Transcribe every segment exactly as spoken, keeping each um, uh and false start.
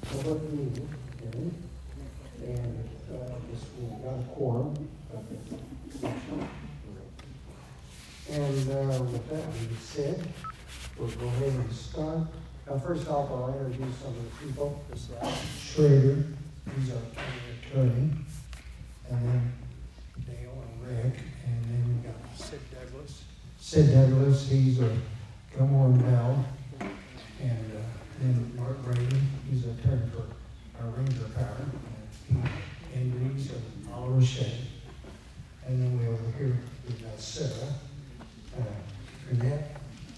public meeting, okay? And uh, this we got a quorum. And uh, with that being said, we'll go ahead and start. Uh, first off, I'll introduce some of the people. This is Schrader, he's our county attorney. And then Dale and Rick. And then we got Sid Douglas. Sid Douglas, he's a Gilmore and Bell. And uh, then Mark Brady, he's an attorney for our Ranger Power. And Pete Andrews and Oliver Shea. And then we over here, we've got Sarah, uh, Annette.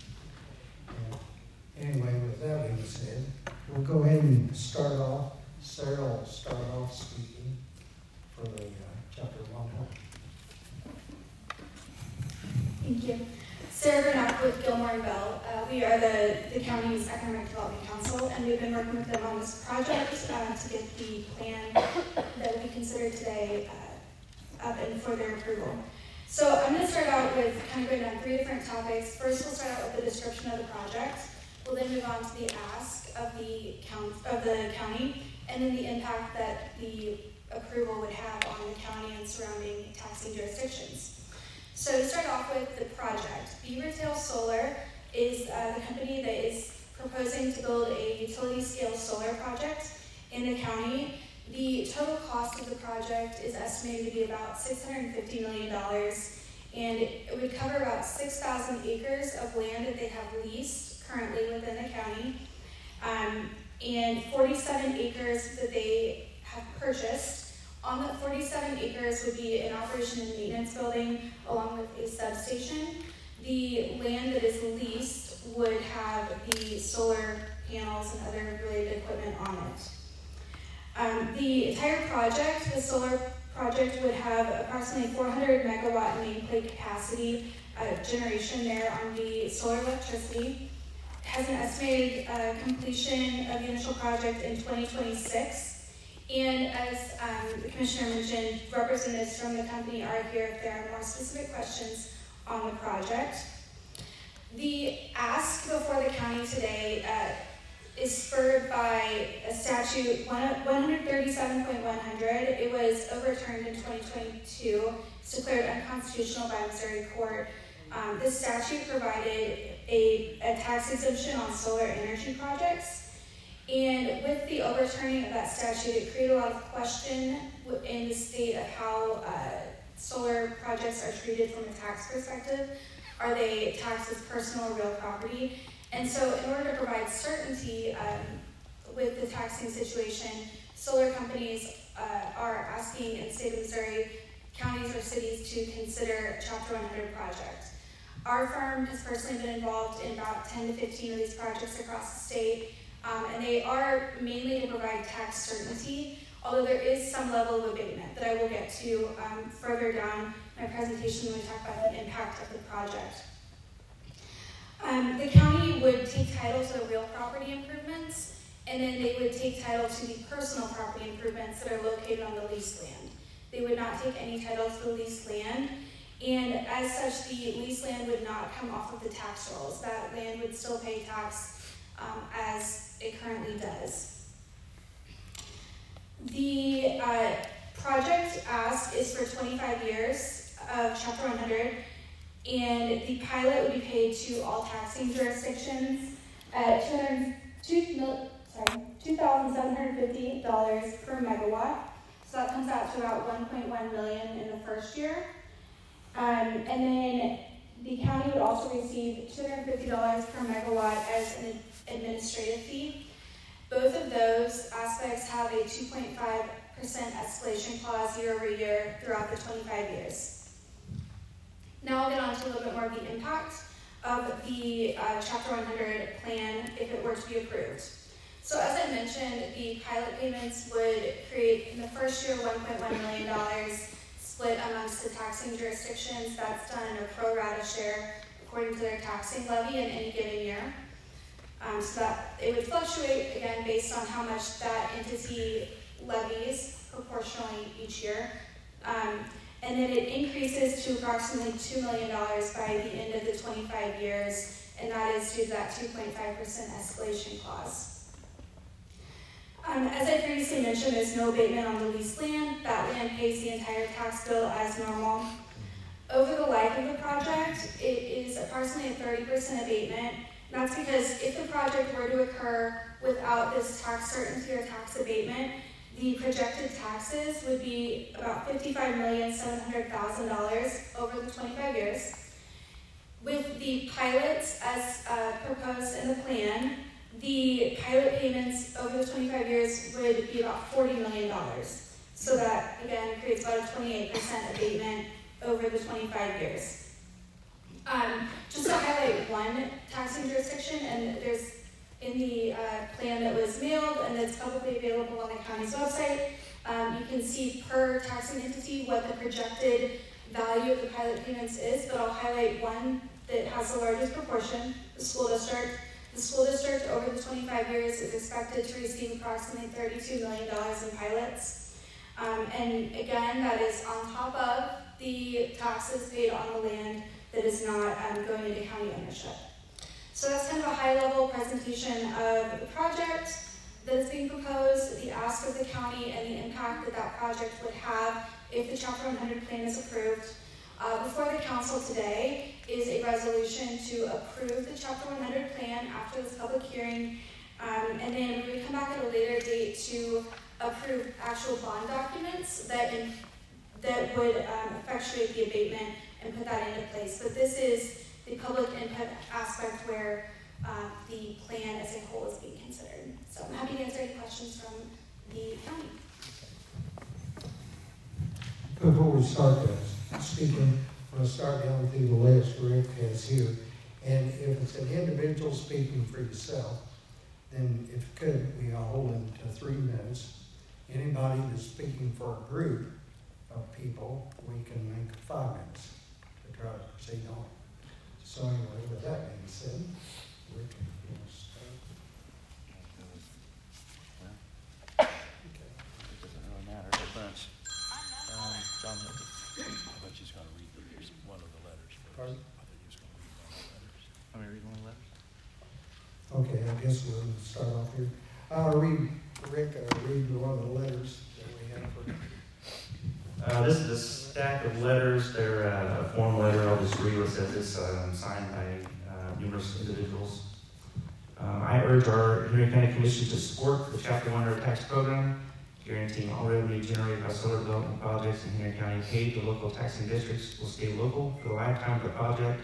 Anyway, with that being said, we'll go ahead and start off. Sarah will start off speaking for the uh, chapter one. Thank you. Sarah Bernard with Gilmore and Bell. Uh, we are the, the county's Economic Development Council, and we've been working with them on this project uh, to get the plan that we consider today uh, up and for their approval. So I'm going to start out with kind of going down three different topics. First, we'll start out with the description of the project. We'll then move on to the ask of the, count, of the county, and then the impact that the approval would have on the county and surrounding taxing jurisdictions. So to start off with the project, Beaver Tail Solar is uh, the company that is proposing to build a utility-scale solar project in the county. The total cost of the project is estimated to be about six hundred fifty million dollars, and it would cover about six thousand acres of land that they have leased currently within the county, um, and forty-seven acres that they have purchased. On that forty-seven acres would be an operation and maintenance building along with a substation. The land that is leased would have the solar panels and other related equipment on it. Um, the entire project, the solar project, would have approximately four hundred megawatt nameplate capacity uh, generation there on the solar electricity. Has an estimated uh, completion of the initial project in twenty twenty-six. And as um, the Commissioner mentioned, representatives from the company are here if there are more specific questions on the project. The ask before the county today uh, is spurred by a statute one thirty-seven point one hundred. It was overturned in twenty twenty-two. It's declared unconstitutional by Missouri court. Um, this statute provided a, a tax exemption on solar energy projects, and with the overturning of that statute, it created a lot of question in the state of how uh, solar projects are treated from a tax perspective. Are they taxed as personal or real property? And so in order to provide certainty um, with the taxing situation, solar companies uh, are asking in the state of Missouri, counties or cities to consider Chapter one hundred projects. Our firm has personally been involved in about ten to fifteen of these projects across the state, um, and they are mainly to provide tax certainty, although there is some level of abatement that I will get to um, further down my presentation when we talk about the impact of the project. Um, the county would take title to the real property improvements, and then they would take title to the personal property improvements that are located on the leased land. They would not take any title to the leased land, and as such, the leased land would not come off of the tax rolls. That land would still pay tax um, as it currently does. The uh, project ask is for twenty-five years of Chapter one hundred, and the pilot would be paid to all taxing jurisdictions at two thousand seven hundred fifty dollars per megawatt. So that comes out to about one point one million dollars in the first year. Um, and then the county would also receive two hundred fifty dollars per megawatt as an administrative fee. Both of those aspects have a two point five percent escalation clause year over year throughout the twenty-five years. Now I'll get on to a little bit more of the impact of the uh, Chapter one hundred plan if it were to be approved. So as I mentioned, the pilot payments would create in the first year one point one million dollars split amongst the taxing jurisdictions. That's done in a pro rata share according to their taxing levy in any given year. Um, so that it would fluctuate again based on how much that entity levies proportionally each year. Um, and then it increases to approximately two million dollars by the end of the twenty-five years, and that is due to that two point five percent escalation clause. Um, as I previously mentioned, there's no abatement on the leased land. That land pays the entire tax bill as normal. Over the life of the project, it is approximately a thirty percent abatement. And that's because if the project were to occur without this tax certainty or tax abatement, the projected taxes would be about fifty-five million seven hundred thousand dollars over the twenty-five years. With the pilots as uh, proposed in the plan, the pilot payments over the twenty-five years would be about forty million dollars. So that, again, creates about a twenty-eight percent abatement over the twenty-five years. Um, just to highlight one taxing jurisdiction, and there's in the uh, plan that was mailed and that's publicly available on the county's website, um, you can see per taxing entity what the projected value of the pilot payments is, but I'll highlight one that has the largest proportion, the school district. The school district over the twenty-five years is expected to receive approximately thirty-two million dollars in pilots. Um, and again, that is on top of the taxes paid on the land that is not um, going into county ownership. So that's kind of a high-level presentation of the project that is being proposed, the ask of the county, and the impact that that project would have if the Chapter one hundred plan is approved. Uh, before the council today is a resolution to approve the Chapter one hundred plan after this public hearing, um, and then we would come back at a later date to approve actual bond documents that in, that would um, effectuate the abatement and put that into place. But this is the public input aspect where uh, the plan as a whole is being considered. So I'm happy to answer any questions from the county. Before we start this, speaking, I'm going to start down through the list Rick has here. And if it's an individual speaking for yourself, then if it could, we all hold them to three minutes. Anybody that's speaking for a group of people, we can make five minutes to try to proceed on. So anyway, with that being said, Rick, you want to start? Well, okay. It doesn't really matter, but bunch. Um, John, I bet she's going to read one of the letters first. Pardon? I think he's going to read one of the letters. Want me to read one of the letters? Okay, I guess we'll start off here. I'll read, Rick, uh, read one of the letters that we have for you. Uh, this is a stack of letters. They're uh, a form letter. I'll just read what it says. It's um, signed by uh, numerous individuals. Um, I urge our Henry County Commission to support the Chapter one hundred tax program, guaranteeing all revenue generated by solar development projects in Henry County paid to local taxing districts will stay local for the lifetime of the project.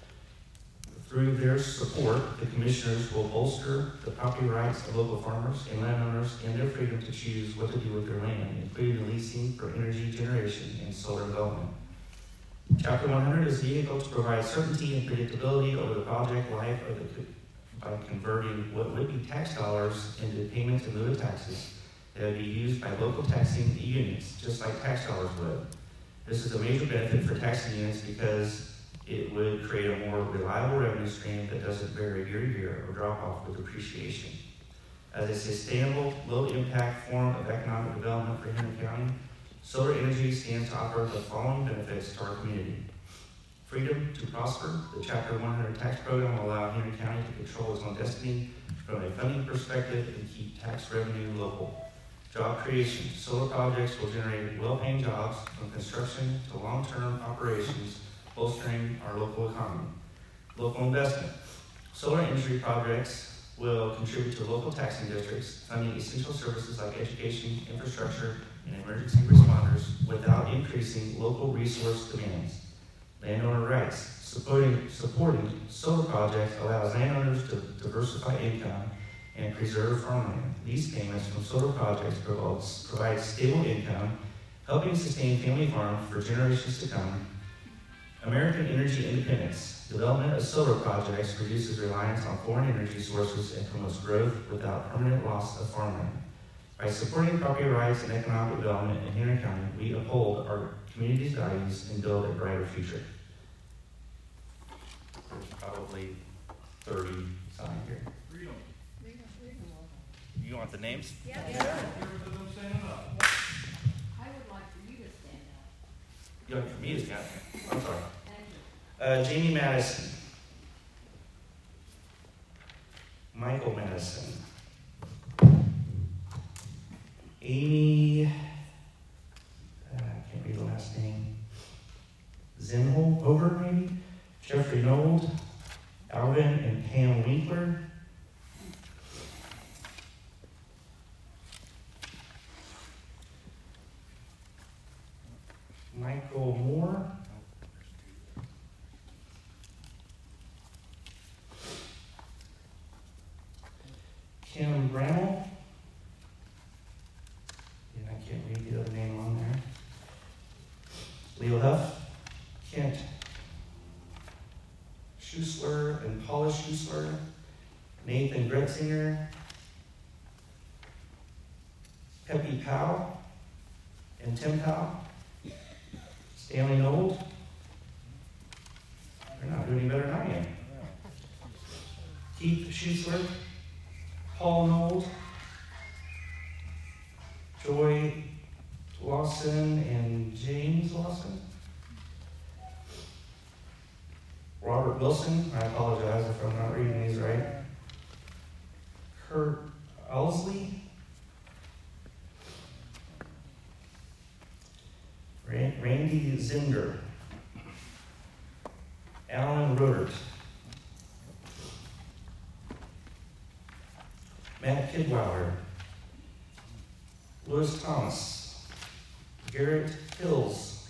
Through their support, the commissioners will bolster the property rights of local farmers and landowners and their freedom to choose what to do with their land, including the leasing for energy generation and solar development. Chapter one hundred is the vehicle to provide certainty and predictability over the project life of the, by converting what would be tax dollars into payments in lieu of taxes that would be used by local taxing units, just like tax dollars would. This is a major benefit for taxing units because it would create a more reliable revenue stream that doesn't vary year to year or drop off with appreciation. As a sustainable, low-impact form of economic development for Henry County, solar energy stands to offer the following benefits to our community. Freedom to prosper. The Chapter one hundred tax program will allow Henry County to control its own destiny from a funding perspective and keep tax revenue local. Job creation. Solar projects will generate well-paying jobs from construction to long-term operations, bolstering our local economy. Local investment. Solar energy projects will contribute to local taxing districts, funding essential services like education, infrastructure, and emergency responders without increasing local resource demands. Landowner rights. Supporting, supporting solar projects allows landowners to diversify income and preserve farmland. Lease payments from solar projects provides, provide stable income, helping sustain family farms for generations to come. American energy independence. Development of solar projects reduces reliance on foreign energy sources and promotes growth without permanent loss of farmland. By supporting property rights and economic development in Henry County, we uphold our community's values and build a brighter future. There's probably thirty signed here. Read them. Read them, read them all. You want the names? Yeah, Yeah. yeah. Here it is, I'm standing up. I would like for you to stand up. You want for me to stand? I'm sorry. Thank you. Uh, Jamie Madison. Michael Madison. Amy, uh, I can't read the last name, Zinhover maybe, Jeffrey Nold, Alvin and Pam Winkler. Michael Moore. Kim Bramall. And I can't read the other name on there. Leo Huff. Kent Schussler and Paula Schussler. Nathan Gretzinger. Peppy Powell and Tim Powell. Stanley Nold. They're not doing any better than I am. Keith Schussler. Paul Nold. Joy Lawson and James Lawson. Robert Wilson. I apologize if I'm not reading these right. Kurt Owsley. Randy Zinder, Alan Rudert, Matt Kidweiler, Louis Thomas, Garrett Hills,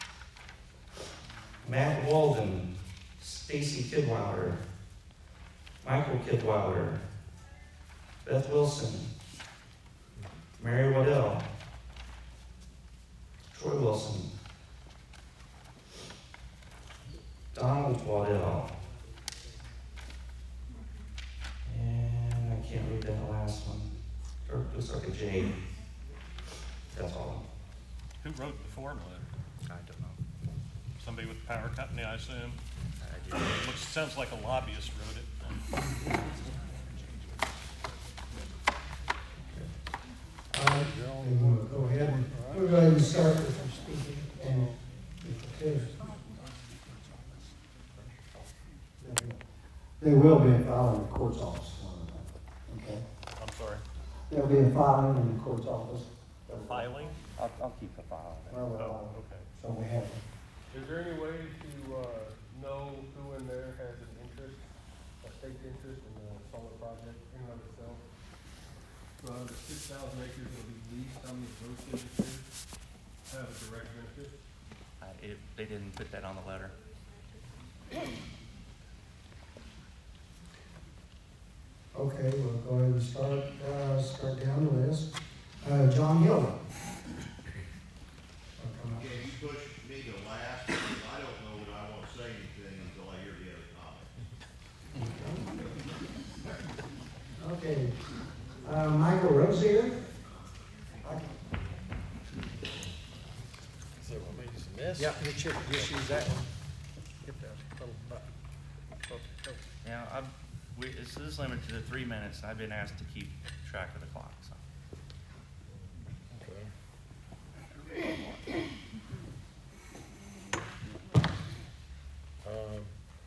Matt Walden, Stacy Kidweiler, Michael Kidweiler, Beth Wilson, Mary Waddell, Troy Wilson, Donald Waddell, and I can't read that last one. Or looks like a J. That's all. Who wrote the form letter? I don't know. Somebody with the power company, I assume? I do. It looks, sounds like a lobbyist wrote it. All right, we'll go ahead. We'll go ahead and start with some speaking and okay. They will be a filing in the court's office one of them. Okay. I'm sorry. There'll be a filing in the court's office. Filing? I'll, I'll keep the file. Well, Oh, well, okay. so we have it. Is there any way to, uh, know who in there has an interest, a state interest in the solar project in and of itself? So out of the six thousand acres that'll be leased, how many of those citizens have a direct interest? I, it, they didn't put that on the letter. Okay, we'll go ahead and start, uh, start down the list. Uh, John Hilda. Okay, you pushed me to last, because I don't know that I want to say anything until I hear the other comment. Okay, uh, Michael Rosier. So what made you miss? Yeah, you should just use that one. Get that little button. Now, I've, we, this is limited to three minutes, and I've been asked to keep track of the clock, so. Um,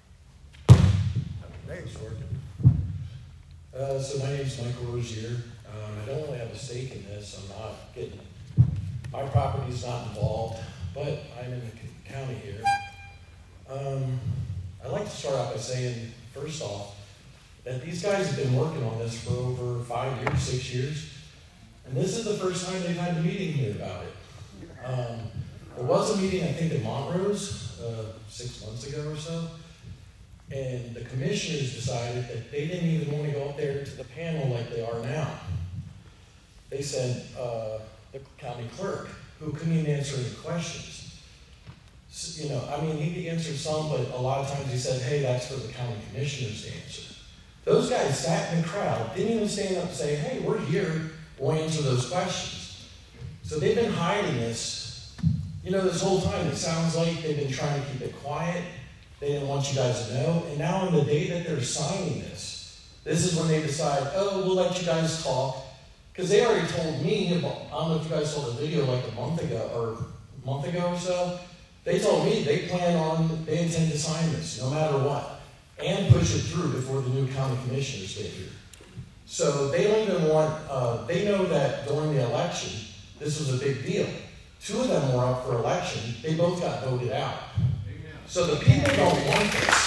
There it's working. Uh, so my name's Michael Rosier. Um, I don't really have a stake in this. I'm not getting, my property's not involved, but I'm in the c- county here. Um, I'd like to start out by saying, first off, that these guys have been working on this for over five years, six years. And this is the first time they've had a meeting here about it. Um, there was a meeting, I think, in Montrose, uh, six months ago or so. And the commissioners decided that they didn't even want to go up there to the panel like they are now. They said, uh, the county clerk, who couldn't even answer any questions. So, you know, I mean, he answered some, but a lot of times he said, hey, that's for the county commissioners to answer. Those guys sat in the crowd, didn't even stand up and say, hey, we're here, we'll answer those questions. So they've been hiding this, you know, this whole time. It sounds like they've been trying to keep it quiet. They didn't want you guys to know. And now on the day that they're signing this, this is when they decide, oh, we'll let you guys talk. Because they already told me, I don't know if you guys saw the video like a month ago or a month ago or so. They told me they plan on, they intend to sign this no matter what. And push it through before the new county commissioners get here. So they don't even want, uh, they know that during the election, this was a big deal. Two of them were up for election. They both got voted out. So the people don't want this.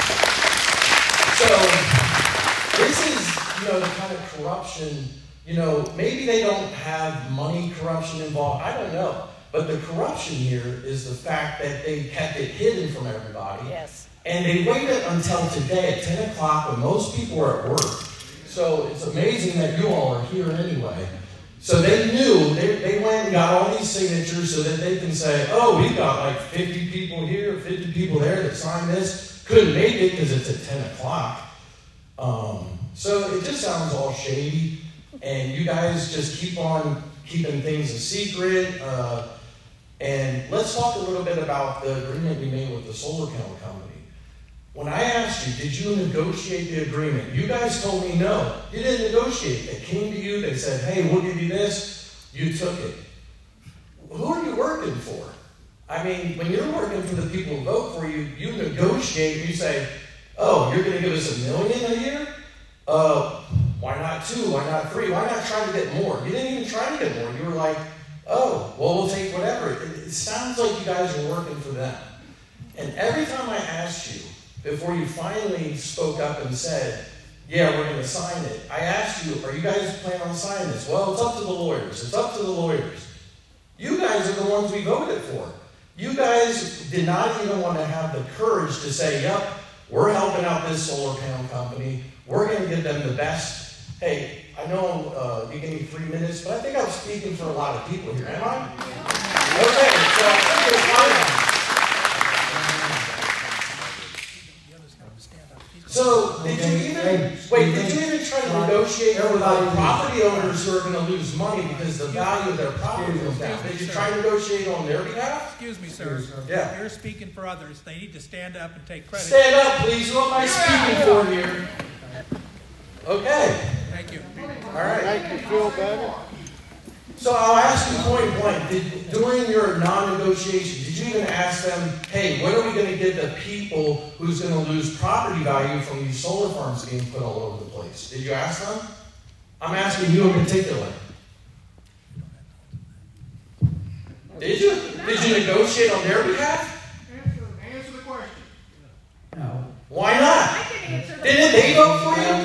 So this is, you know, the kind of corruption, you know, maybe they don't have money corruption involved. I don't know. But the corruption here is the fact that they kept it hidden from everybody. Yes. And they waited until today at ten o'clock when most people are at work. So it's amazing that you all are here anyway. So they knew, they, they went and got all these signatures so that they can say, oh, we've got like fifty people here, fifty people there that signed this. Couldn't make it because it's at ten o'clock. Um, so it just sounds all shady. And you guys just keep on keeping things a secret. Uh, and let's talk a little bit about the agreement we made with the solar panel company. When I asked you, did you negotiate the agreement? You guys told me no. You didn't negotiate. They came to you, they said, hey, we'll give you this. You took it. Who are you working for? I mean, when you're working for the people who vote for you, you negotiate, you say, oh, you're going to give us a million a year? Uh, why not two? Why not three? Why not try to get more? You didn't even try to get more. You were like, oh, well, we'll take whatever. It, it sounds like you guys are working for them. And every time I asked you, before you finally spoke up and said, yeah, we're going to sign it, I asked you, are you guys planning on signing this? Well, it's up to the lawyers. It's up to the lawyers. You guys are the ones we voted for. You guys did not even want to have the courage to say, yep, we're helping out this solar panel company. We're going to give them the best. Hey, I know uh, you gave me three minutes, but I think I'm speaking for a lot of people here. Am I? Okay, so I think there's time. So, did you even, wait, did you even try to negotiate with the property owners who are going to lose money because the value of their property goes down? Did you try to negotiate on their behalf? Excuse me, sir. Yeah. You're speaking for others. They need to stand up and take credit. Stand up, please. Who am I speaking for here? Okay. Thank you. All right. Make you feel better? So I'll ask you point blank, did, during your non-negotiation, did you even ask them, hey, what are we going to give the people who's going to lose property value from these solar farms being put all over the place? Did you ask them? I'm asking you in particular. Did you? Did you negotiate on their behalf? Answer, answer the question. No. Why not? I can answer that. Didn't they vote for you?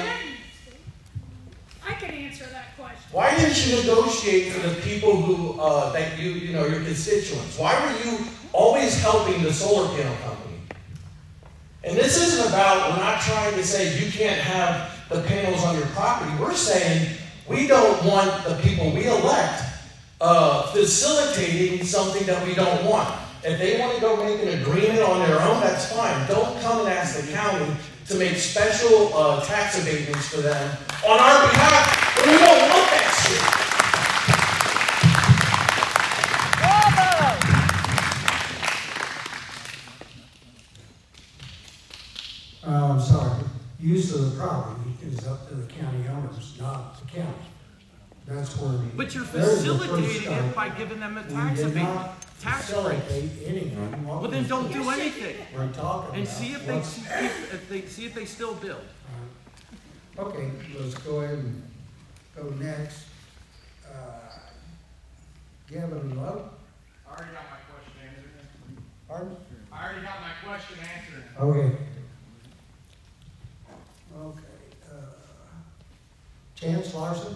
I can answer that question. Why didn't you negotiate for the people who, uh, that you, you know, your constituents? Why were you always helping the solar panel company? And this isn't about, we're not trying to say you can't have the panels on your property. We're saying we don't want the people we elect uh, facilitating something that we don't want. If they want to go make an agreement on their own, that's fine. Don't come and ask the county to make special uh, tax abatements for them on our behalf when we don't want that shit. Uh, I'm sorry. Use of the property is up to the county owners, not the county. That's where the. But you're there's the first facilitating start. it by giving them a We tax did abatement, not tax break. facilitate anything. What Well, then we- don't do anything. We're talking And about see if they, what's- see if if they, see if they still build. Okay, let's go ahead and go next. Uh, Gavin Love, I already got my question answered. pardon? I already got my question answered. Okay. Okay, uh, Chance Larson?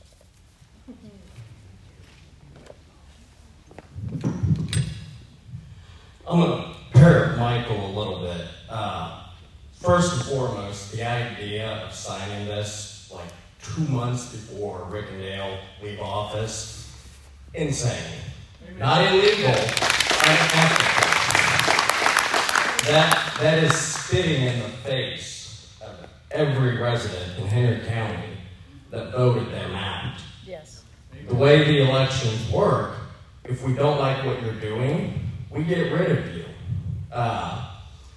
I'm going to parrot Michael a little bit. Uh, first and foremost, the idea of signing this like two months before Rick and Dale leave office, insane. Not illegal, unethical. That, that is spitting in the face of every resident in Henry County that voted them out. Yes. The way the elections work, if we don't like what you're doing, we get rid of you. Uh,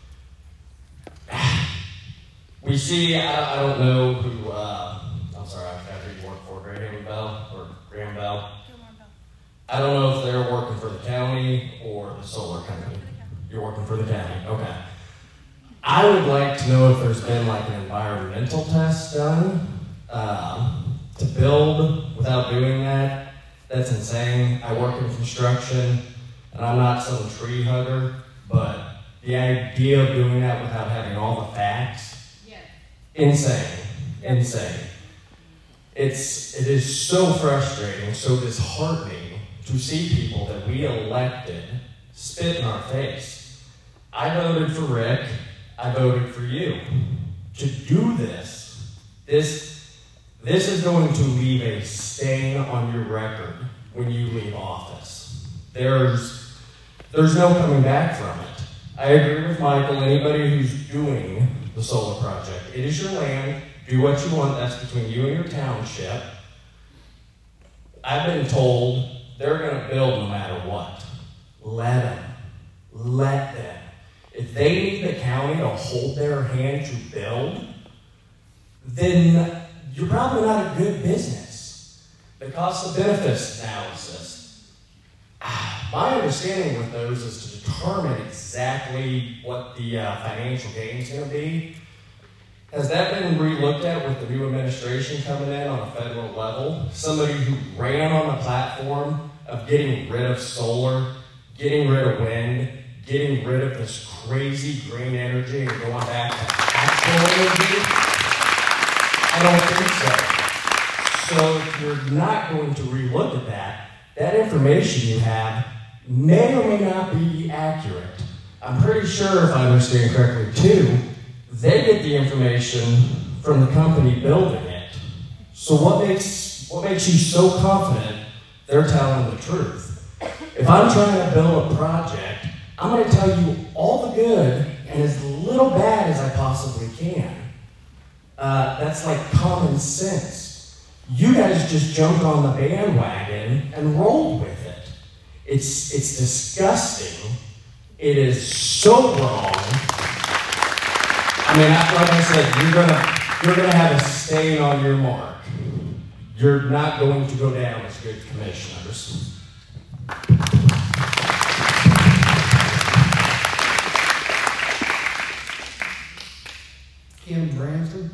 we see, I, I don't know who, uh, I'm sorry, after you work for Graham Bell or Graham Bell. I don't know if they're working for the county or the solar company. You're working for the county, okay. I would like to know if there's been like an environmental test done Um, to build without doing that, that's insane. I work in construction, and I'm not some tree hugger, but the idea of doing that without having all the facts, Yes. insane, insane. It's, it is so frustrating, so disheartening to see people that we elected spit in our face. I voted for Rick, I voted for you. To do this, this, this is going to leave a stain on your record when you leave office. There's, there's no coming back from it. I agree with Michael, anybody who's doing the solar project, it is your land, do what you want, that's between you and your township. I've been told they're gonna build no matter what. Let them, let them. If they need the county to hold their hand to build, then you're probably not a good business. The cost of benefits analysis. My understanding with those is to determine exactly what the uh, financial gain is going to be. Has that been re-looked at with the new administration coming in on a federal level? Somebody who ran on the platform of getting rid of solar, getting rid of wind, getting rid of this crazy green energy and going back to actual energy? I don't think so. So if you're not going to re-look at that, that information you have may or may not be accurate. I'm pretty sure, if I understand correctly too, they get the information from the company building it. So what makes, what makes you so confident they're telling the truth? If I'm trying to build a project, I'm going to tell you all the good and as little bad as I possibly can. Uh, that's like common sense. You guys just jumped on the bandwagon and rolled with it. It's, it's disgusting. It is so wrong. I mean, like I said, you're gonna, you're gonna have a stain on your mark. You're not going to go down as good commissioners. Kim Branson.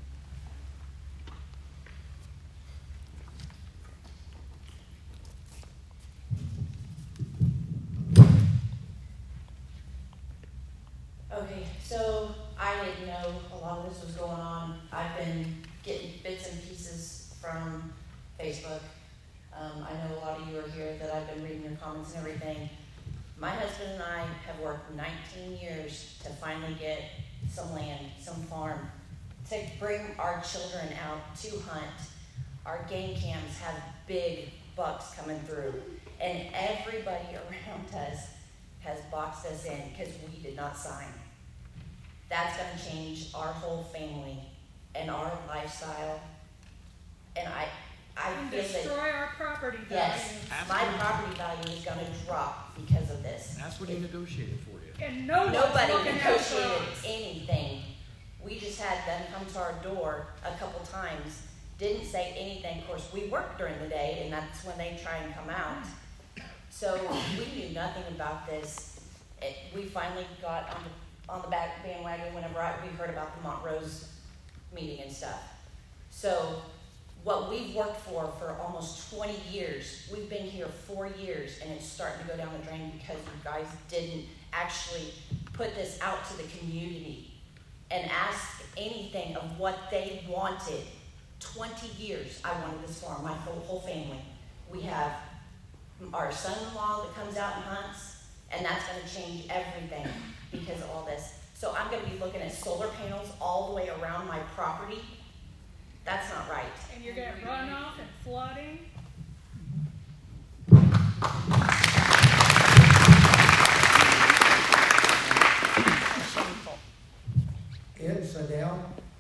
Okay, so I didn't know a lot of this was going on. I've been getting bits and pieces from Facebook. Um, I know a lot of you are here that I've been reading your comments and everything. My husband and I have worked nineteen years to finally get some land, some farm, to bring our children out to hunt. Our game cams have big bucks coming through, and everybody around us has boxed us in because we did not sign. That's going to change our whole family and our lifestyle. And I, I And feel destroy that, our property value. yes, my property value is going to drop because of this. That's what he negotiated for you. And no one's Nobody looking out for negotiated us. anything. We just had them come to our door a couple times, didn't say anything. Of course, we work during the day, and that's when they try and come out. So we knew nothing about this. It, we finally got on the, on the back bandwagon whenever I, we heard about the Montrose meeting and stuff. So what we've worked for for almost twenty years, we've been here four years, and it's starting to go down the drain because you guys didn't actually put this out to the community and ask anything of what they wanted. twenty years I wanted this farm, my whole, whole family. We have our son-in-law that comes out and hunts, and that's going to change everything because of all this. So I'm going to be looking at solar panels all the way around my property. That's not right. And you're gonna run off and flooding. Ed Sadell.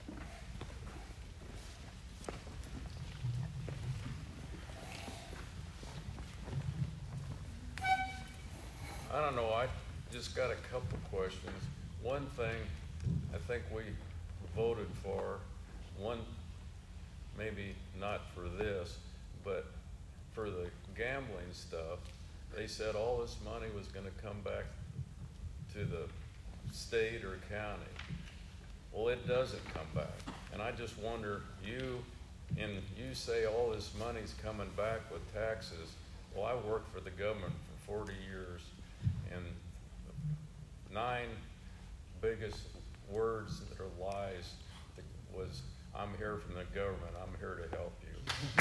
I don't know, I just got a couple questions. One thing, I think we voted for, one, maybe not for this, but for the gambling stuff, they said all this money was gonna come back to the state or county. Well, it doesn't come back. And I just wonder, you And you say all this money's coming back with taxes. Well, I worked for the government for forty years, and nine biggest words that are lies was, I'm here from the government, I'm here to help you.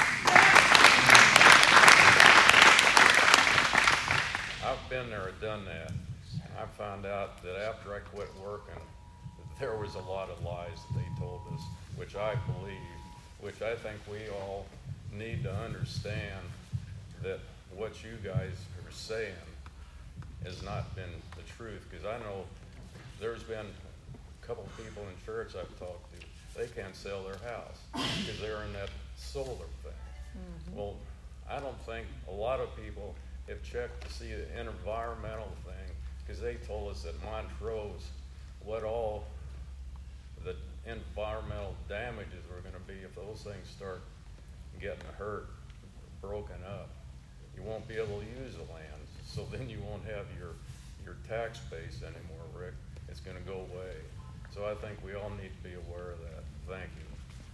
I've been there and done that. I found out that after I quit working, there was a lot of lies that they told us, which I believe, which I think we all need to understand that what you guys are saying has not been the truth. Because I know there's been a couple people in church I've talked to, they can't sell their house because they're in that solar thing. Mm-hmm. Well, I don't think a lot of people have checked to see the environmental thing, because they told us that Montrose, what all the environmental damages were going to be if those things start getting hurt, broken up. You won't be able to use the land, so then you won't have your your tax base anymore, Rick. It's going to go away. So I think we all need to be aware of that. Thank you.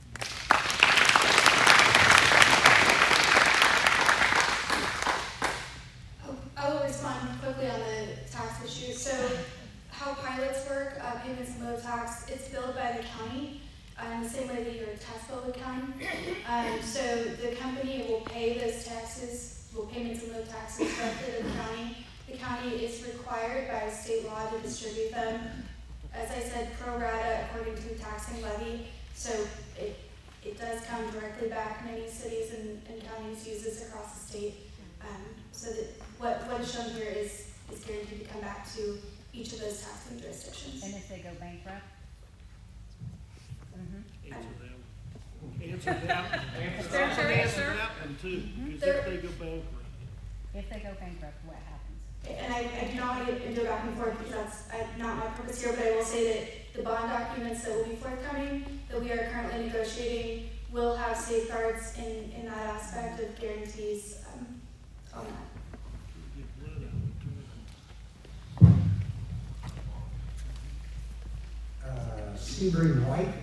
I will respond quickly on the tax issue. So how pilots work, uh, payments and load tax, it's billed by the county uh, in the same way that your tax bill would come. Um, so the company will pay those taxes, will payments and load taxes directly to the county. The county is required by state law to distribute them, as I said, pro rata according to the taxing levy. So it, it does come directly back. Many cities and, and counties use this across the state. Um, so that what, what is shown here is, is guaranteed to come back to each of those taxing jurisdictions. And if they go bankrupt? Mm-hmm. Answer them. Answer them. Answer them. Answer Answer. that one too, because There- if they go bankrupt. If they go bankrupt, what happens? And I, I do not want to get into back and forth because that's uh, not my purpose here, but I will say that the bond documents that will be forthcoming, that we are currently negotiating, will have safeguards in, in that aspect of guarantees um, on that. Uh, Sebring White.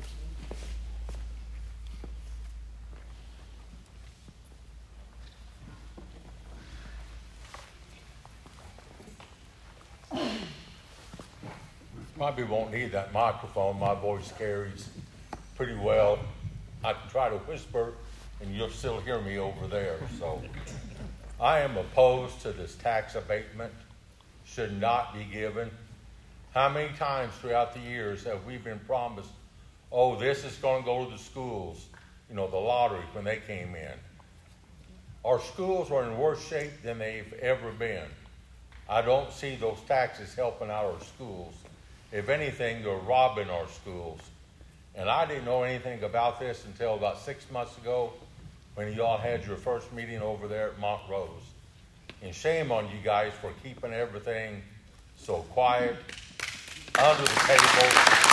Probably won't need that microphone. My voice carries pretty well. I can try to whisper and you'll still hear me over there. So I am opposed to this tax abatement. Should not be given. How many times throughout the years have we been promised, oh, this is going to go to the schools, you know, the lottery when they came in. Our schools are in worse shape than they've ever been. I don't see those taxes helping out our schools. If anything, they're robbing our schools. And I didn't know anything about this until about six months ago when you all had your first meeting over there at Montrose. And shame on you guys for keeping everything so quiet, under the table.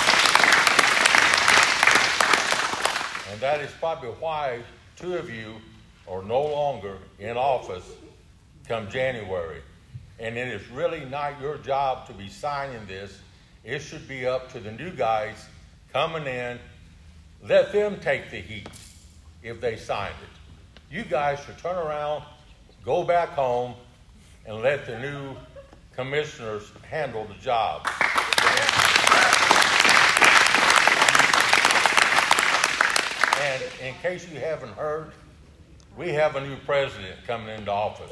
And that is probably why two of you are no longer in office come January. And it is really not your job to be signing this. It should be up to the new guys coming in. Let them take the heat if they signed it. You guys should turn around, go back home, and let the new commissioners handle the job. And in case you haven't heard, we have a new president coming into office.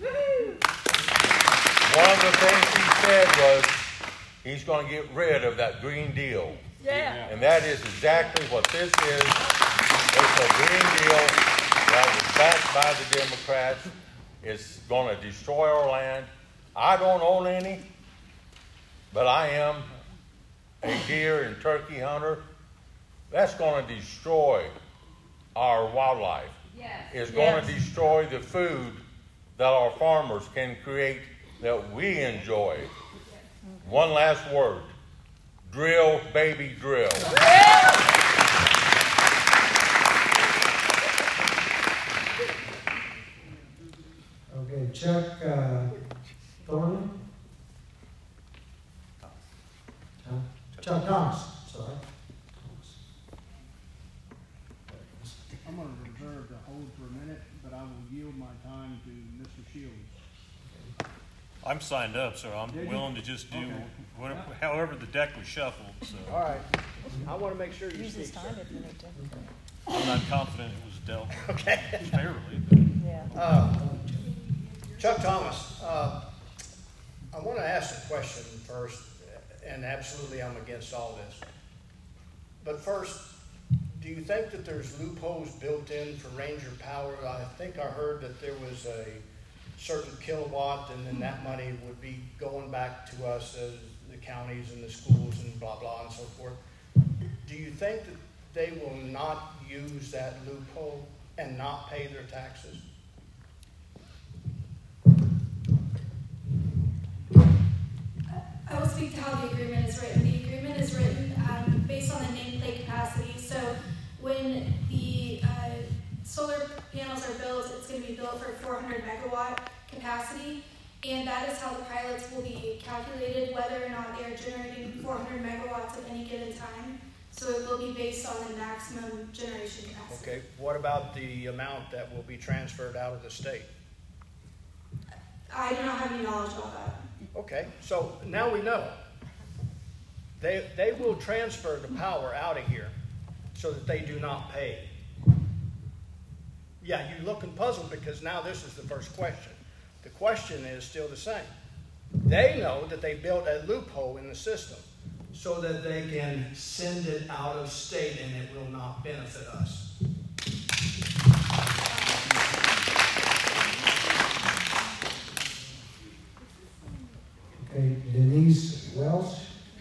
One of the things he said was he's going to get rid of that Green Deal. Yeah. And that is exactly what this is. It's a Green Deal that was backed by the Democrats. It's going to destroy our land. I don't own any, but I am a deer and turkey hunter. That's going to destroy our wildlife. Yes. It's going Yes. to destroy the food that our farmers can create that we enjoy. One last word. Drill, baby, drill. Okay, Chuck uh, Thornton. Huh? Chuck Thomas, sorry. yield my time to Mister Shields. I'm signed up, so I'm Did you? willing to just do Okay. whatever, however the deck was shuffled, so. All right, I want to make sure you Use speak, his time sir. if you need to. I'm not confident it was dealt Okay. fairly. Yeah. Uh, Chuck Thomas, uh, I want to ask a question first, and absolutely I'm against all this. But first, do you think that there's loopholes built in for Ranger Power? I think I heard that there was a certain kilowatt, and then that money would be going back to us as the counties and the schools and blah, blah, and so forth. Do you think that they will not use that loophole and not pay their taxes? I will speak to how the agreement is written. The agreement is written um, based on the nameplate capacity. So when the uh, solar panels are built, it's going to be built for four hundred megawatt capacity, and that is how the pilots will be calculated, whether or not they are generating four hundred megawatts at any given time. So it will be based on the maximum generation capacity. Okay, what about the amount that will be transferred out of the state? I do not have any knowledge about that. Okay, so now we know. They, they will transfer the power out of here so that they do not pay. Yeah, you're looking puzzled because now this is the first question. The question is still the same. They know that they built a loophole in the system so that they can send it out of state and it will not benefit us. Okay, Denise Welsh.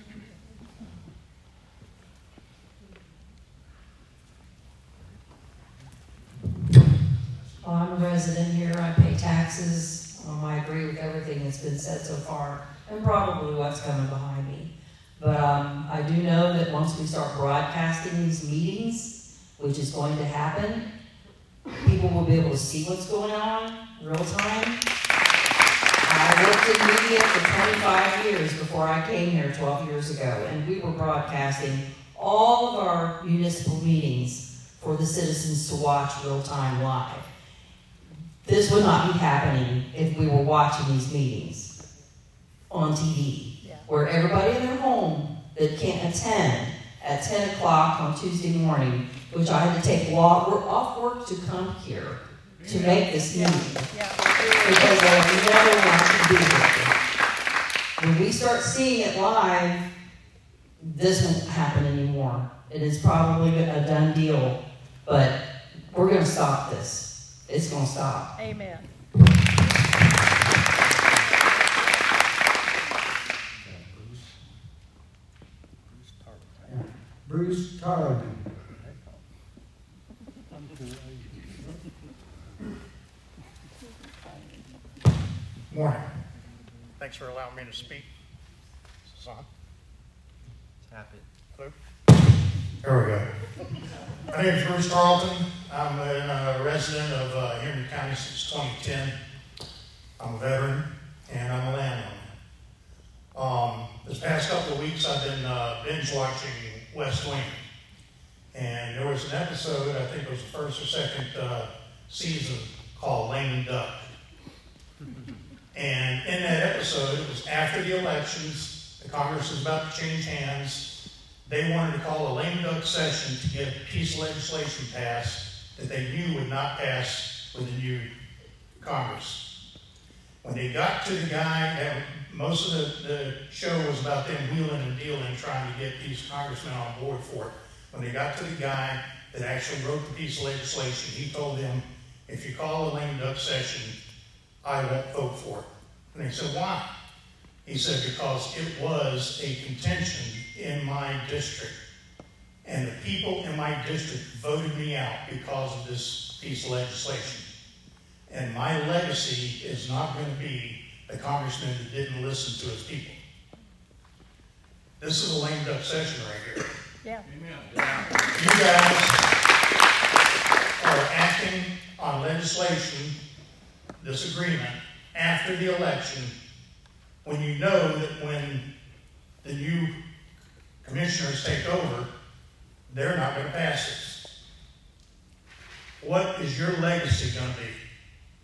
Well, I'm a resident here, I pay taxes, um, I agree with everything that's been said so far, and probably what's coming behind me. But um, I do know that once we start broadcasting these meetings, which is going to happen, people will be able to see what's going on real time. I worked in media for twenty-five years before I came here twelve years ago, and we were broadcasting all of our municipal meetings for the citizens to watch real time live. This would not be happening if we were watching these meetings on T V, yeah, where everybody in their home that can't attend at ten o'clock on Tuesday morning, which I had to take walk, we're off work to come here to make this meeting, yeah, yeah, because I never want to be here. When we start seeing it live, this won't happen anymore. It is probably a done deal, but we're going to stop this. It's going to stop. Amen. Bruce Tarleton. Morning. Thanks for allowing me to speak. Is this on? Tap it. Hello? There we go. My name is Bruce Tarleton. I'm a uh, resident of uh, Henry County since twenty ten. I'm a veteran and I'm a landowner. Um, this past couple of weeks I've been uh, binge watching West Wing. And there was an episode, I think it was the first or second uh, season, called Lame Duck. And in that episode, it was after the elections, the Congress was about to change hands. They wanted to call a lame duck session to get a piece of legislation passed that they knew would not pass with the new Congress. When they got to the guy, that most of the, the show was about them wheeling and dealing, trying to get these congressmen on board for it. When they got to the guy that actually wrote the piece of legislation, he told them, if you call a lame duck session, I won't vote for it. And they said, why? He said, because it was a contention in my district. And the people in my district voted me out because of this piece of legislation. And my legacy is not going to be the congressman that didn't listen to his people. This is a lame duck session right here. Yeah. You guys are acting on legislation, this agreement, after the election, when you know that when the new commissioners take over, they're not going to pass this. What is your legacy going to be?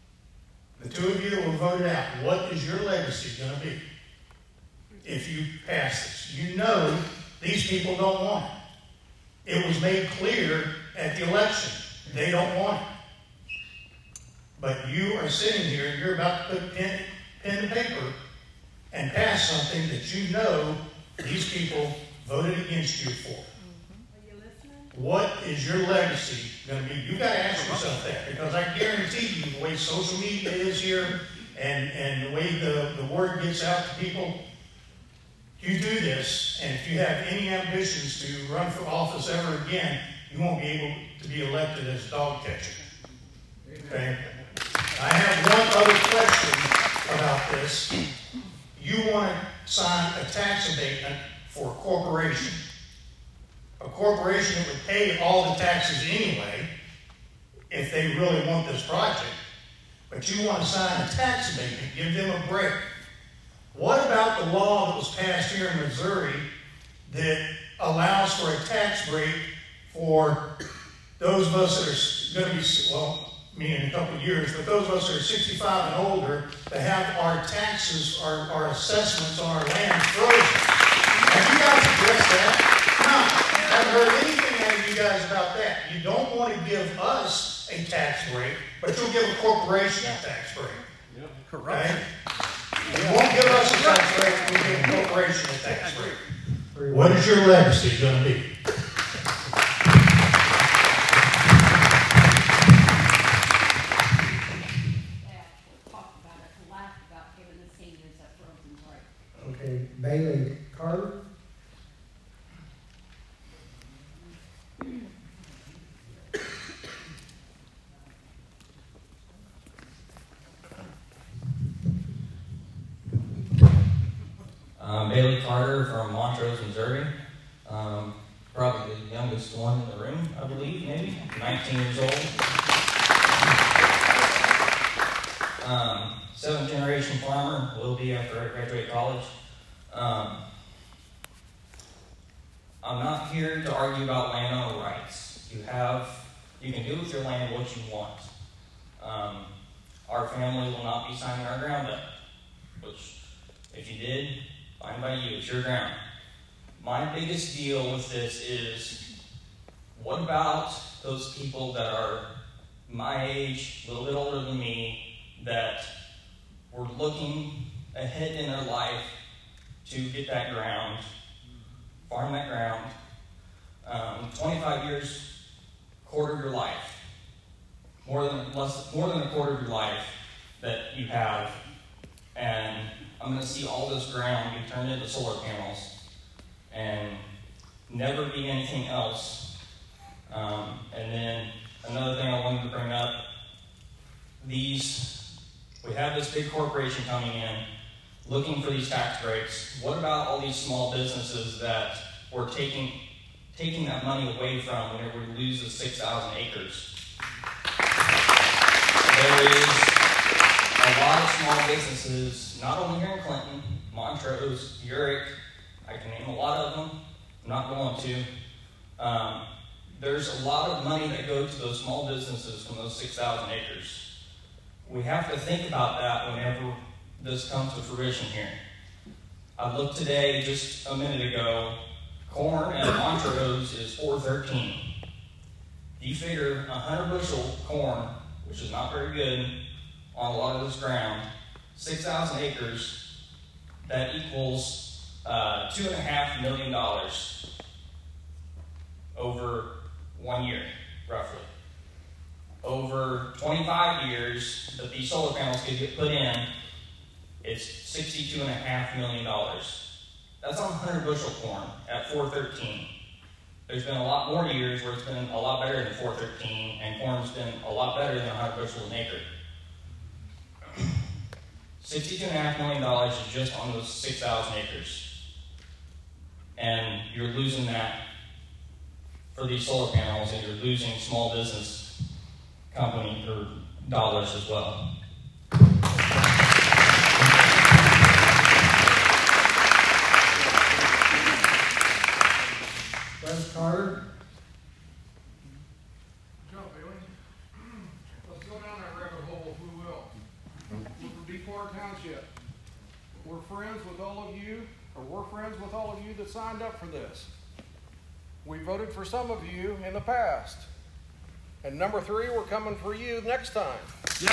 two of you that were voted out, what is your legacy going to be if you pass this? You know these people don't want it. It was made clear at the election. They don't want it. But you are sitting here and you're about to put pen, pen to paper and pass something that you know these people voted against you for. What is your legacy going to be? You've got to ask yourself that, because I guarantee you the way social media is here and, and the way the, the word gets out to people, you do this, and if you have any ambitions to run for office ever again, you won't be able to be elected as a dog catcher. Okay? I have one other question about this. You want to sign a tax abatement for a corporation. A corporation that would pay all the taxes anyway if they really want this project. But you want to sign a tax abatement, give them a break. What about the law that was passed here in Missouri that allows for a tax break for those of us that are going to be, well, me in a couple of years, but those of us that are sixty-five and older that have our taxes, our, our assessments on our land frozen? Have you guys addressed that? No. I haven't heard anything out of you guys about that. You don't want to give us a tax break, but you'll give a corporation a tax break. Yep. Correct. Okay? You won't give us a tax break, we'll give a corporation a tax break. What is your legacy going to be? Okay, Bailey Carter. Um, Bailey Carter from Montrose, Missouri. Um, probably the youngest one in the room, I believe, maybe. nineteen years old. Um, seventh generation farmer, will be after I graduate college. Um, I'm not here to argue about landowner rights. You have, you can do with your land what you want. Um, our family will not be signing our ground up, which, if you did, fine by you, it's your ground. My biggest deal with this is, what about those people that are my age, a little bit older than me, that were looking ahead in their life to get that ground, farm that ground, um, twenty-five years, quarter of your life, more than less, more than a quarter of your life that you have, and I'm going to see all this ground be turned into solar panels and never be anything else. Um, and then another thing I wanted to bring up, these, we have this big corporation coming in looking for these tax breaks. What about all these small businesses that we're taking, taking that money away from whenever we lose the six thousand acres? There is a lot of small businesses, not only here in Clinton, Montrose, Urick, I can name a lot of them, I'm not going to. Um, there's a lot of money that goes to those small businesses from those six thousand acres. We have to think about that whenever this comes to fruition here. I looked today, just a minute ago, corn at Montrose is four thirteen. You figure one hundred bushel corn, which is not very good, on a lot of this ground, six thousand acres, that equals uh, two and a half million dollars over one year, roughly. Over twenty-five years that these solar panels could get put in, it's sixty-two and a half million dollars. That's on one hundred bushel corn at four thirteen. There's been a lot more years where it's been a lot better than four thirteen, and corn's been a lot better than one hundred bushel an acre. sixty-two and a half million dollars is just on those six thousand acres. And you're losing that for these solar panels, and you're losing small business company or dollars as well. Wes Carter. Joe Bailey, let's go down that rabbit hole if we will. Porter Township. We're friends with all of you, or we're friends with all of you that signed up for this. We voted for some of you in the past. And number three, we're coming for you next time. Yeah.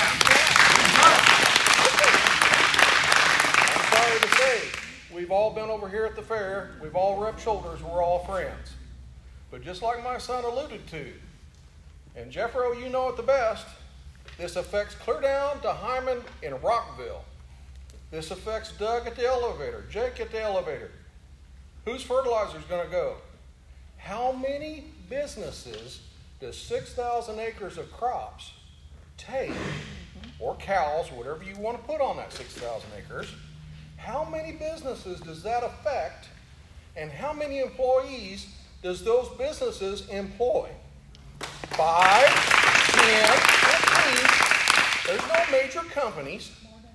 I'm sorry to say, we've all been over here at the fair. We've all rubbed shoulders. We're all friends. But just like my son alluded to, and Jeffro, you know it the best, this affects clear down to Hyman in Rockville. This affects Doug at the elevator, Jake at the elevator. Whose fertilizer is going to go? How many businesses does six thousand acres of crops take, or cows, whatever you want to put on that six thousand acres, how many businesses does that affect, and how many employees does those businesses employ? Five, ten, fifteen. There's no major companies.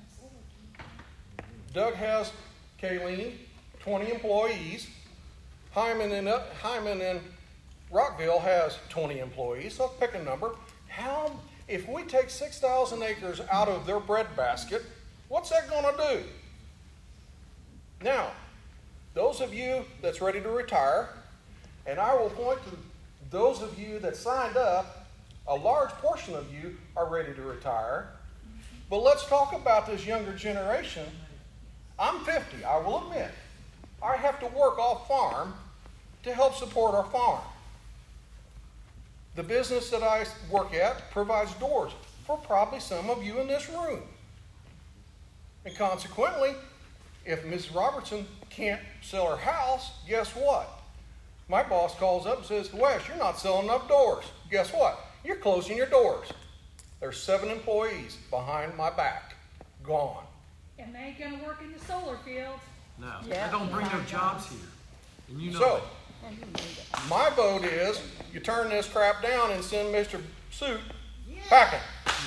Doug has Kayleen, twenty employees. Hyman in, Hyman in Rockville has twenty employees, so pick a number. How, if we take six thousand acres out of their breadbasket, what's that going to do? Now, those of you that's ready to retire, and I will point to those of you that signed up, a large portion of you are ready to retire. But let's talk about this younger generation. I'm fifty, I will admit. I have to work off farm to help support our farm. The business that I work at provides doors for probably some of you in this room. And consequently, if Miz Robertson can't sell her house, guess what? My boss calls up and says, Wes, you're not selling enough doors. Guess what? You're closing your doors. There's seven employees behind my back. Gone. And they ain't gonna work in the solar field. No, Yeah. that don't bring no jobs here. And you know So, it. my vote is you turn this crap down and send Mister Suit packing.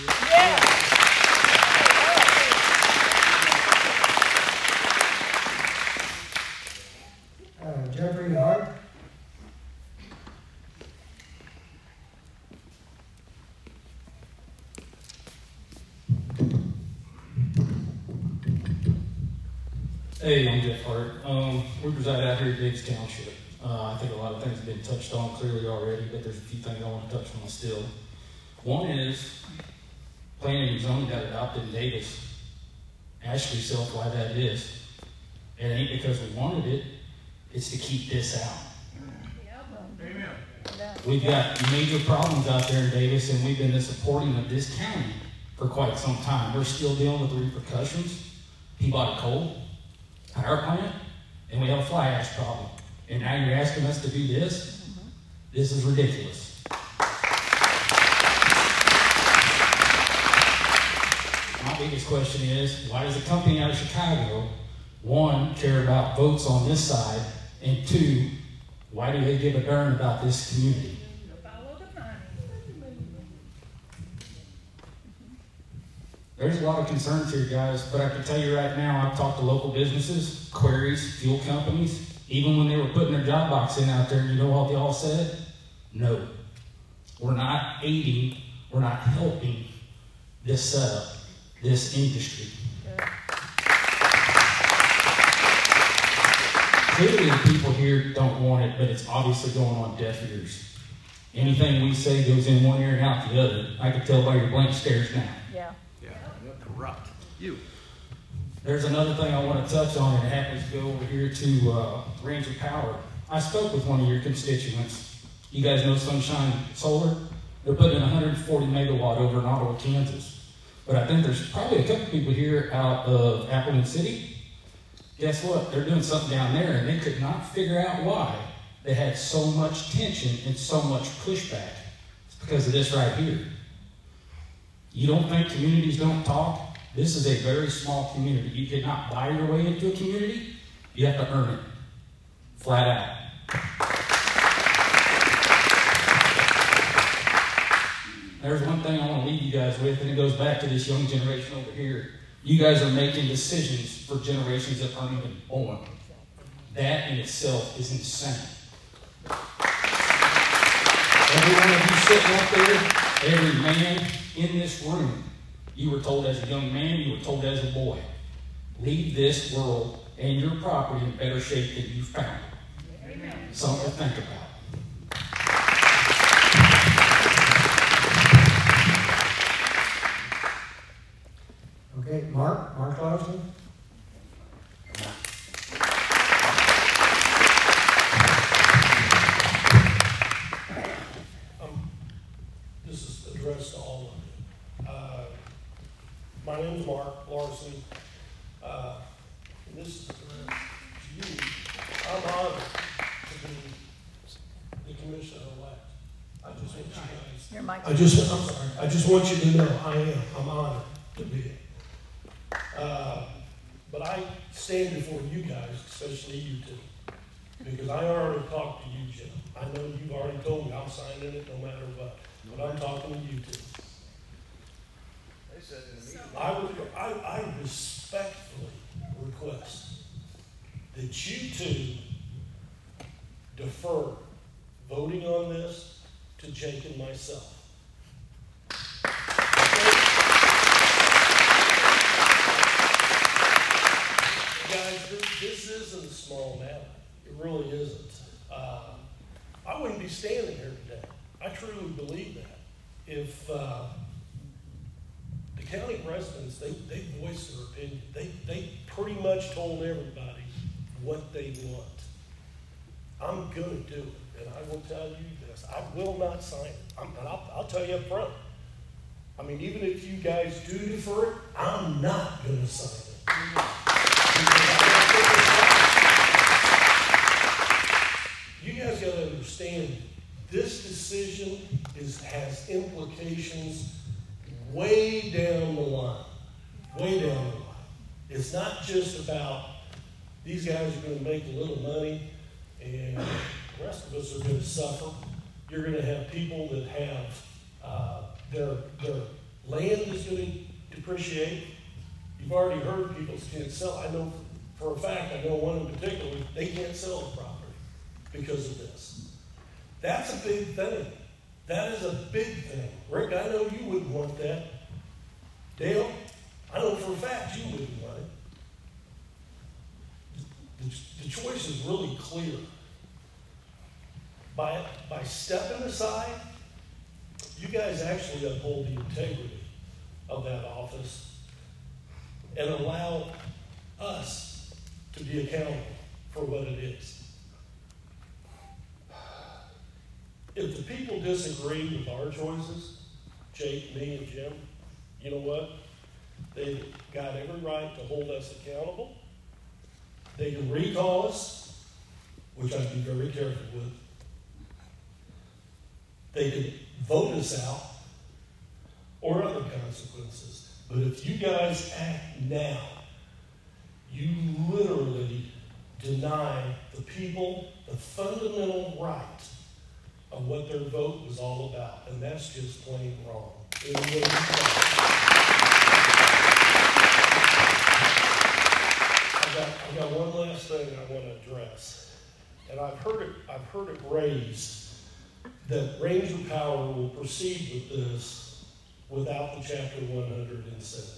Uh, Jeffrey Hart. Hey, I'm Jeff Hart. Um, we reside out here at Davis Township. Uh, I think a lot of things have been touched on clearly already, but there's a few things I want to touch on still. One is planning and zoning got adopted in Davis. Ask yourself why that is. It ain't because we wanted it, it's to keep this out. Amen. We've got major problems out there in Davis, and we've been the supporting of this county for quite some time. We're still dealing with the repercussions. Peabody Coal, power plant, and we have a fly ash problem. And now you're asking us to do this? This is ridiculous. My biggest question is, why does a company out of Chicago, one, care about votes on this side, and two, why do they give a darn about this community? There's a lot of concerns here, guys, but I can tell you right now, I've talked to local businesses, quarries, fuel companies, even when they were putting their job box in out there, you know what they all said? No. We're not aiding, we're not helping this setup, this industry. Clearly the people here don't want it, but it's obviously going on deaf ears. Anything we say goes in one ear and out the other. I can tell by your blank stares now. Yeah. Yeah. Corrupt. You. There's another thing I want to touch on, and it happens to go over here to uh, Ranger Power. I spoke with one of your constituents. You guys know Sunshine Solar? They're putting in one hundred forty megawatt over in Ottawa, Kansas. But I think there's probably a couple people here out of Appleton City. Guess what? They're doing something down there, and they could not figure out why they had so much tension and so much pushback. It's because of this right here. You don't think communities don't talk? This is a very small community. You cannot buy your way into a community. You have to earn it. Flat out. There's one thing I want to leave you guys with, and it goes back to this young generation over here. You guys are making decisions for generations that aren't even born. That in itself is insane. Every one of you sitting up there, every man in this room, You were told as a young man, you were told as a boy, leave this world and your property in better shape than you found it. Amen. Something to think about. Okay, Mark, Mark Larson. Um, this is addressed to all of you. Uh, my name is Mark Larson. Uh, and this is addressed to you. I'm honored to be the commissioner-elect. I just want you guys. Your mic. I just, I'm sorry. I just want you to know I am. I'm honored to be it. Uh, but I stand before you guys, especially you two, because I already talked to you, Jim. I know you've already told me I'm signing it no matter what, but I'm talking to you two. They said in the meeting. I, would, I, I respectfully request that you two defer voting on this to Jake and myself. Guys, this, this isn't a small matter. It really isn't. Uh, I wouldn't be standing here today. I truly believe that. If uh, the county residents, they, they voiced their opinion. They, they pretty much told everybody what they want. I'm going to do it, and I will tell you this. I will not sign it. I'm, and I'll, I'll tell you up front. I mean, even if you guys do defer it, I'm not going to sign it. You guys got to understand, this decision is, has implications way down the line. Way down the line. It's not just about these guys are going to make a little money and the rest of us are going to suffer. You're going to have people that have uh, their, their land is going to depreciate. You've already heard people can't sell. I know for a fact, I know one in particular, they can't sell the property because of this. That's a big thing. That is a big thing. Rick, I know you wouldn't want that. Dale, I know for a fact you wouldn't want it. The, the choice is really clear. By, by stepping aside, you guys actually uphold the integrity of that office and allow us to be accountable for what it is. If the people disagree with our choices, Jake, me, and Jim, you know what? They've got every right to hold us accountable. They can recall us, which I'd be very careful with. They can vote us out or other consequences. But if you guys act now, you literally deny the people the fundamental right of what their vote was all about. And that's just plain wrong. It really is. I've got, I've got one last thing I want to address. And I've heard it, I've heard it raised that Ranger Power will proceed with this without the Chapter one hundred incentive.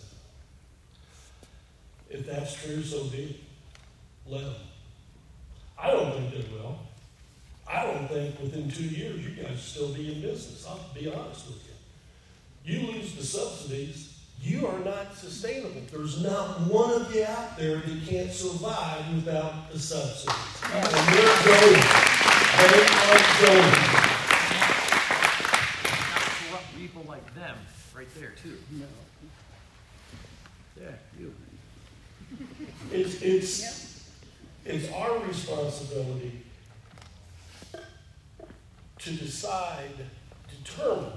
If that's true, so be it. Let them. I don't think they will. I don't think within two years you guys will still be in business. I'll be honest with you. You lose the subsidies, you are not sustainable. There's not one of you out there that can't survive without the subsidies. And they're going. They are going. Corrupt people like them right there too. No. Yeah, you. It's, it's, it's our responsibility to decide, determine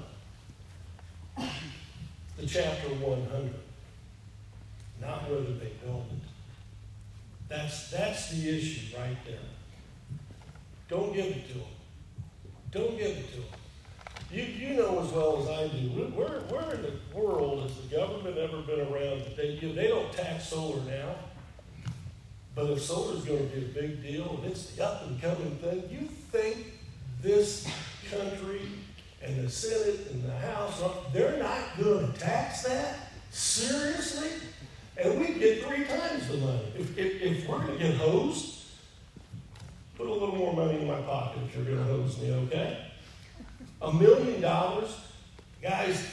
the Chapter one hundred, not whether they build it. That's, that's the issue right there. Don't give it to them. Don't give it to them. You, you know as well as I do, where, where in the world has the government ever been around that they, you know, they don't tax solar now, but if solar is going to be a big deal and it's the up and coming thing, you think this country and the Senate and the House, they're not going to tax that? Seriously? And we get three times the money. If, if, if we're going to get hosed, put a little more money in my pocket if you're going to hose me, okay? A million dollars? Guys,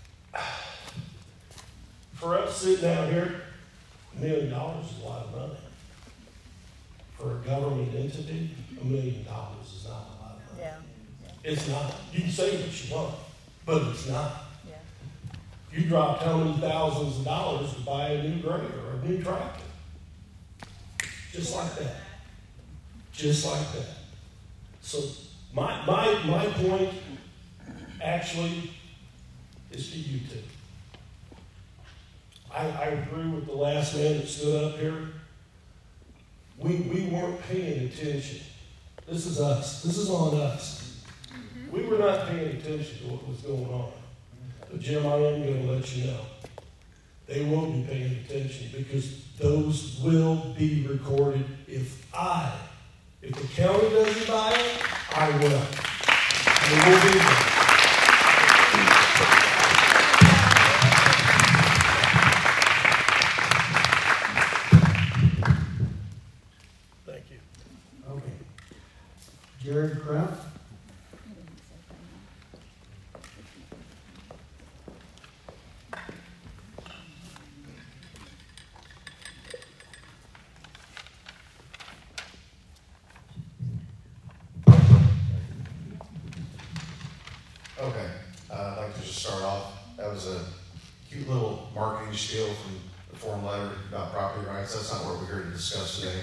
for us sitting down here, a million dollars is a lot of money. For a government entity, a million dollars is not a lot of money. Yeah. It's not. You can say what you want, but it's not. Yeah. You dropped how many thousands of dollars to buy a new grader or a new tractor? Just like that. Just like that. So my my my point actually is to you two. I, I agree with the last man that stood up here. We we weren't paying attention. This is us. This is on us. We were not paying attention to what was going on. But Jim, I am going to let you know. They will be paying attention because those will be recorded. If I, if the county doesn't buy it, I will. And we'll be there. Thank you. Okay. Jared Kraft. Okay, uh, I'd like to just start off. That was a cute little marketing spiel from the form letter about property rights. That's not what we're here to discuss today.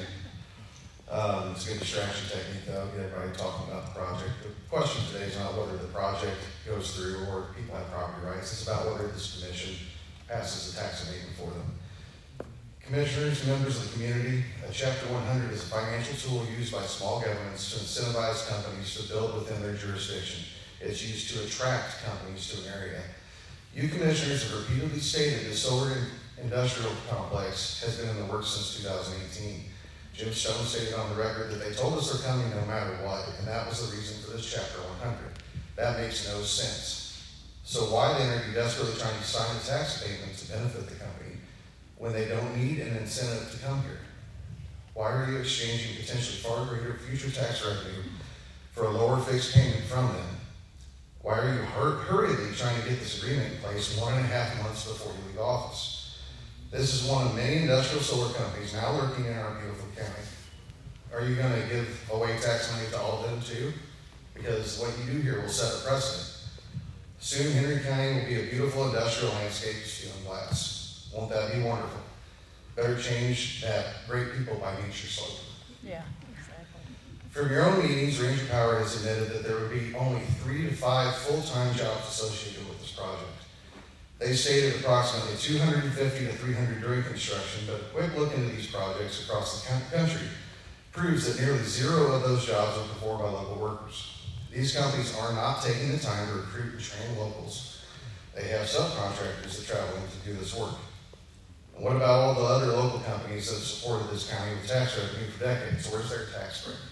Um, it's a good distraction technique, though, get everybody talking about the project. The question today is not whether the project goes through or people have property rights. It's about whether this commission passes a tax abatement for them. Commissioners, members of the community, a Chapter one hundred is a financial tool used by small governments to incentivize companies to build within their jurisdiction. It's used to attract companies to an area. You commissioners have repeatedly stated the solar industrial complex has been in the works since two thousand eighteen. Jim Stone stated on the record that they told us they're coming no matter what, and that was the reason for this Chapter one hundred. That makes no sense. So why then are you desperately trying to sign a tax abatement to benefit the company when they don't need an incentive to come here? Why are you exchanging potentially far greater future tax revenue for a lower fixed payment from them? Why are you hur- hurriedly trying to get this agreement in place one and a half months before you leave office? This is one of many industrial solar companies now lurking in our beautiful county. Are you going to give away tax money to all of them too? Because what you do here will set a precedent. Soon Henry County will be a beautiful industrial landscape of steel and glass. Won't that be wonderful? Better change that great people by nature slogan. Yeah. From your own meetings, Ranger Power has admitted that there would be only three to five full-time jobs associated with this project. They stated approximately two hundred fifty to three hundred during construction, but a quick look into these projects across the country proves that nearly zero of those jobs are performed by local workers. These companies are not taking the time to recruit and train locals. They have subcontractors that travel in to do this work. And what about all the other local companies that have supported this county with tax revenue for decades? Where's their tax break?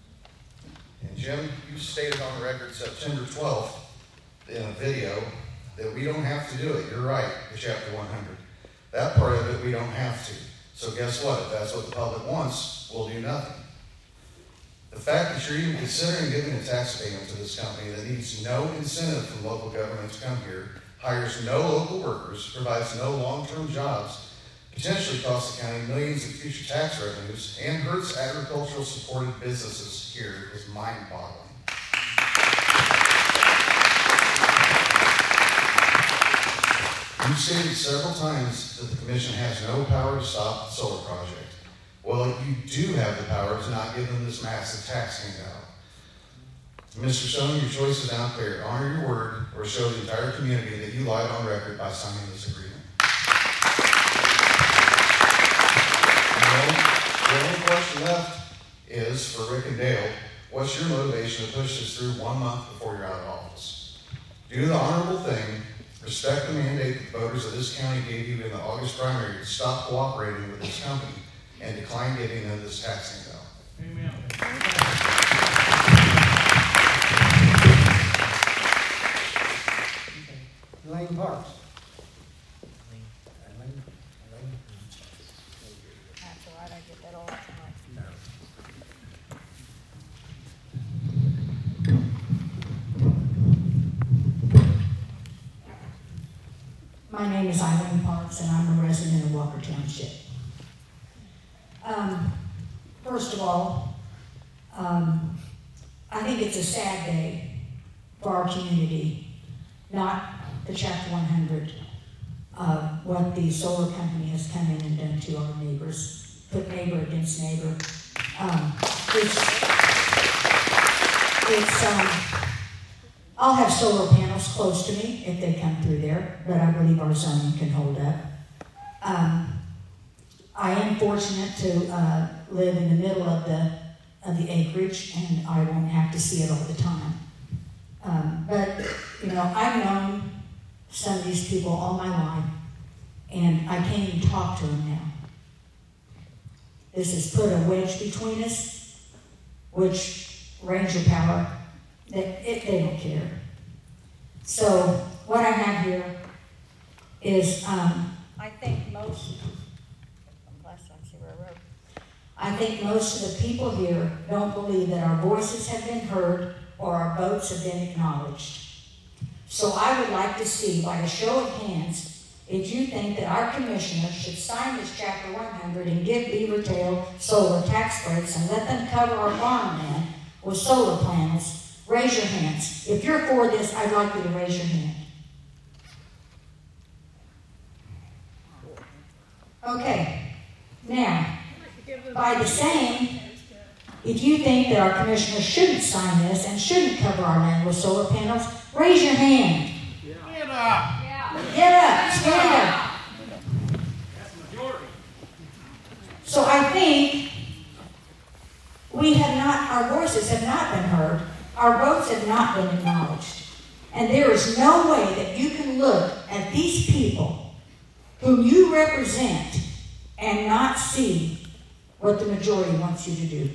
And Jim, you stated on the record September twelfth in a video that we don't have to do it. You're right, the Chapter one hundred. That part of it, we don't have to. So guess what? If that's what the public wants, we'll do nothing. The fact that you're even considering giving a tax payment to this company that needs no incentive from local government to come here, hires no local workers, provides no long-term jobs, potentially costs the county millions in future tax revenues, and hurts agricultural supported businesses here is mind-boggling. You've stated several times that the commission has no power to stop the solar project. Well, you do have the power to not give them this massive tax handout. Mister Stone, your choice is now clear. Honor your word or show the entire community that you lied on record by signing this agreement. The only question left is for Rick and Dale, what's your motivation to push this through one month before you're out of office? Do the honorable thing, respect the mandate that the voters of this county gave you in the August primary to stop cooperating with this company and decline giving them this tax handout. Amen. Elaine Parks. My name is Eileen Parks, and I'm a resident of Walker Township. Um, first of all, um, I think it's a sad day for our community, not the Chapter one hundred, uh, what the solar company has come in and done to our neighbors, put neighbor against neighbor. Um, it's, it's, um, I'll have solar panels close to me if they come through there, but I believe our zoning can hold up. Um, I am fortunate to uh, live in the middle of the of the acreage, and I won't have to see it all the time. Um, but you know, I've known some of these people all my life, and I can't even talk to them now. This has put a wedge between us, which Ranger Power, they, it, they don't care. So what I have here is, um, I think most, last time, see where I wrote. I think most of the people here don't believe that our voices have been heard or our votes have been acknowledged. So I would like to see, by a show of hands, if you think that our commissioners should sign this Chapter one hundred and give Beavertail solar tax breaks and let them cover our farmland with solar panels. Raise your hands. If you're for this, I'd like you to raise your hand. Okay. Now, by the same, if you think that our commissioners shouldn't sign this and shouldn't cover our land with solar panels, raise your hand. Get up. Get up. Stand up. That's the majority. So I think we have not, our voices have not been heard. Our votes have not been acknowledged. And there is no way that you can look at these people whom you represent and not see what the majority wants you to do.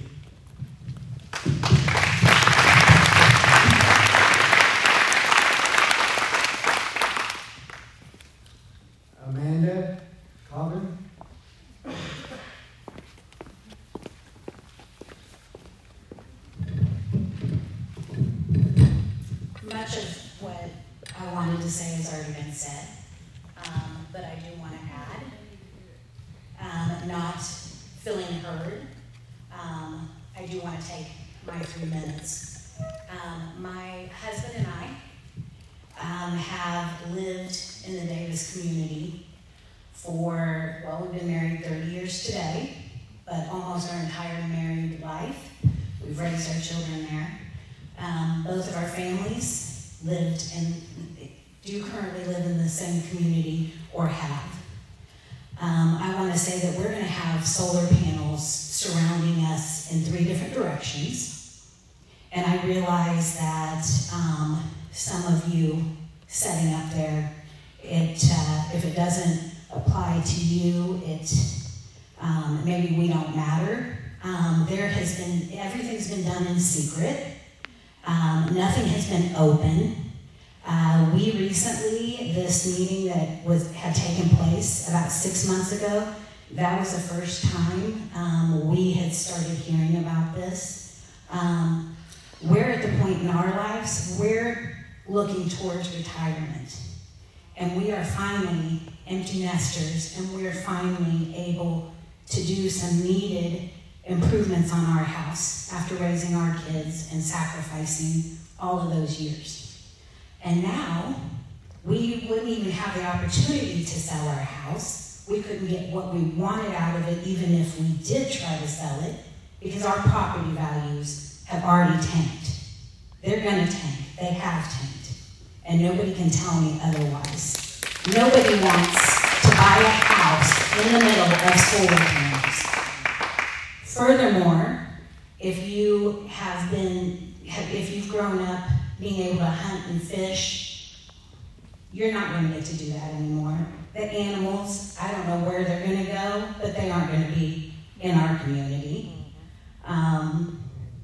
Amanda Cobbin. Much of what I wanted to say has already been said, um, but I do want to add, um, not feeling heard. Um, I do want to take my three minutes. Um, my husband and I um, have lived in the Davis community for, well, we've been married thirty years today, but almost our entire married life. We've raised our children there. Um, both of our families lived and do currently live in the same community or have. Um, I want to say that we're going to have solar panels surrounding us in three different directions. And I realize that um, some of you setting up there, it uh, if it doesn't apply to you, it um, maybe we don't matter. Um, there has been, everything's been done in secret. Um, nothing has been open. Uh, we recently, this meeting that was had taken place about six months ago, that was the first time um, we had started hearing about this. Um, we're at the point in our lives, we're looking towards retirement. And we are finally empty nesters, and we're finally able to do some needed improvements on our house after raising our kids and sacrificing all of those years. And now, we wouldn't even have the opportunity to sell our house. We couldn't get what we wanted out of it even if we did try to sell it, because our property values have already tanked. They're gonna tank, they have tanked. And nobody can tell me otherwise. Nobody wants to buy a house in the middle of solar panels. Furthermore, if you have been, if you've grown up being able to hunt and fish, you're not going to get to do that anymore. The animals, I don't know where they're going to go, but they aren't going to be in our community. Um,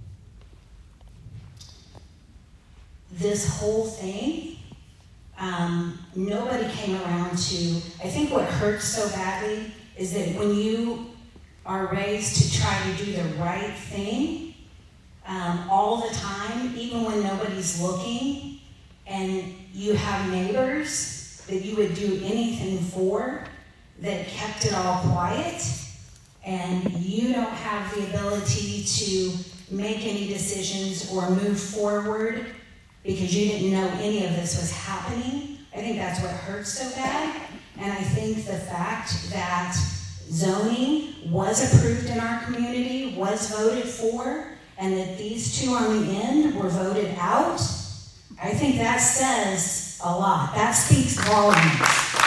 this whole thing, um, nobody came around to, I think what hurts so badly is that when you are raised to try to do the right thing um, all the time, even when nobody's looking, and you have neighbors that you would do anything for that kept it all quiet, and you don't have the ability to make any decisions or move forward because you didn't know any of this was happening. I think that's what hurts so bad. And I think the fact that zoning was approved in our community, was voted for, and that these two on the end were voted out, I think that says a lot. That speaks volumes.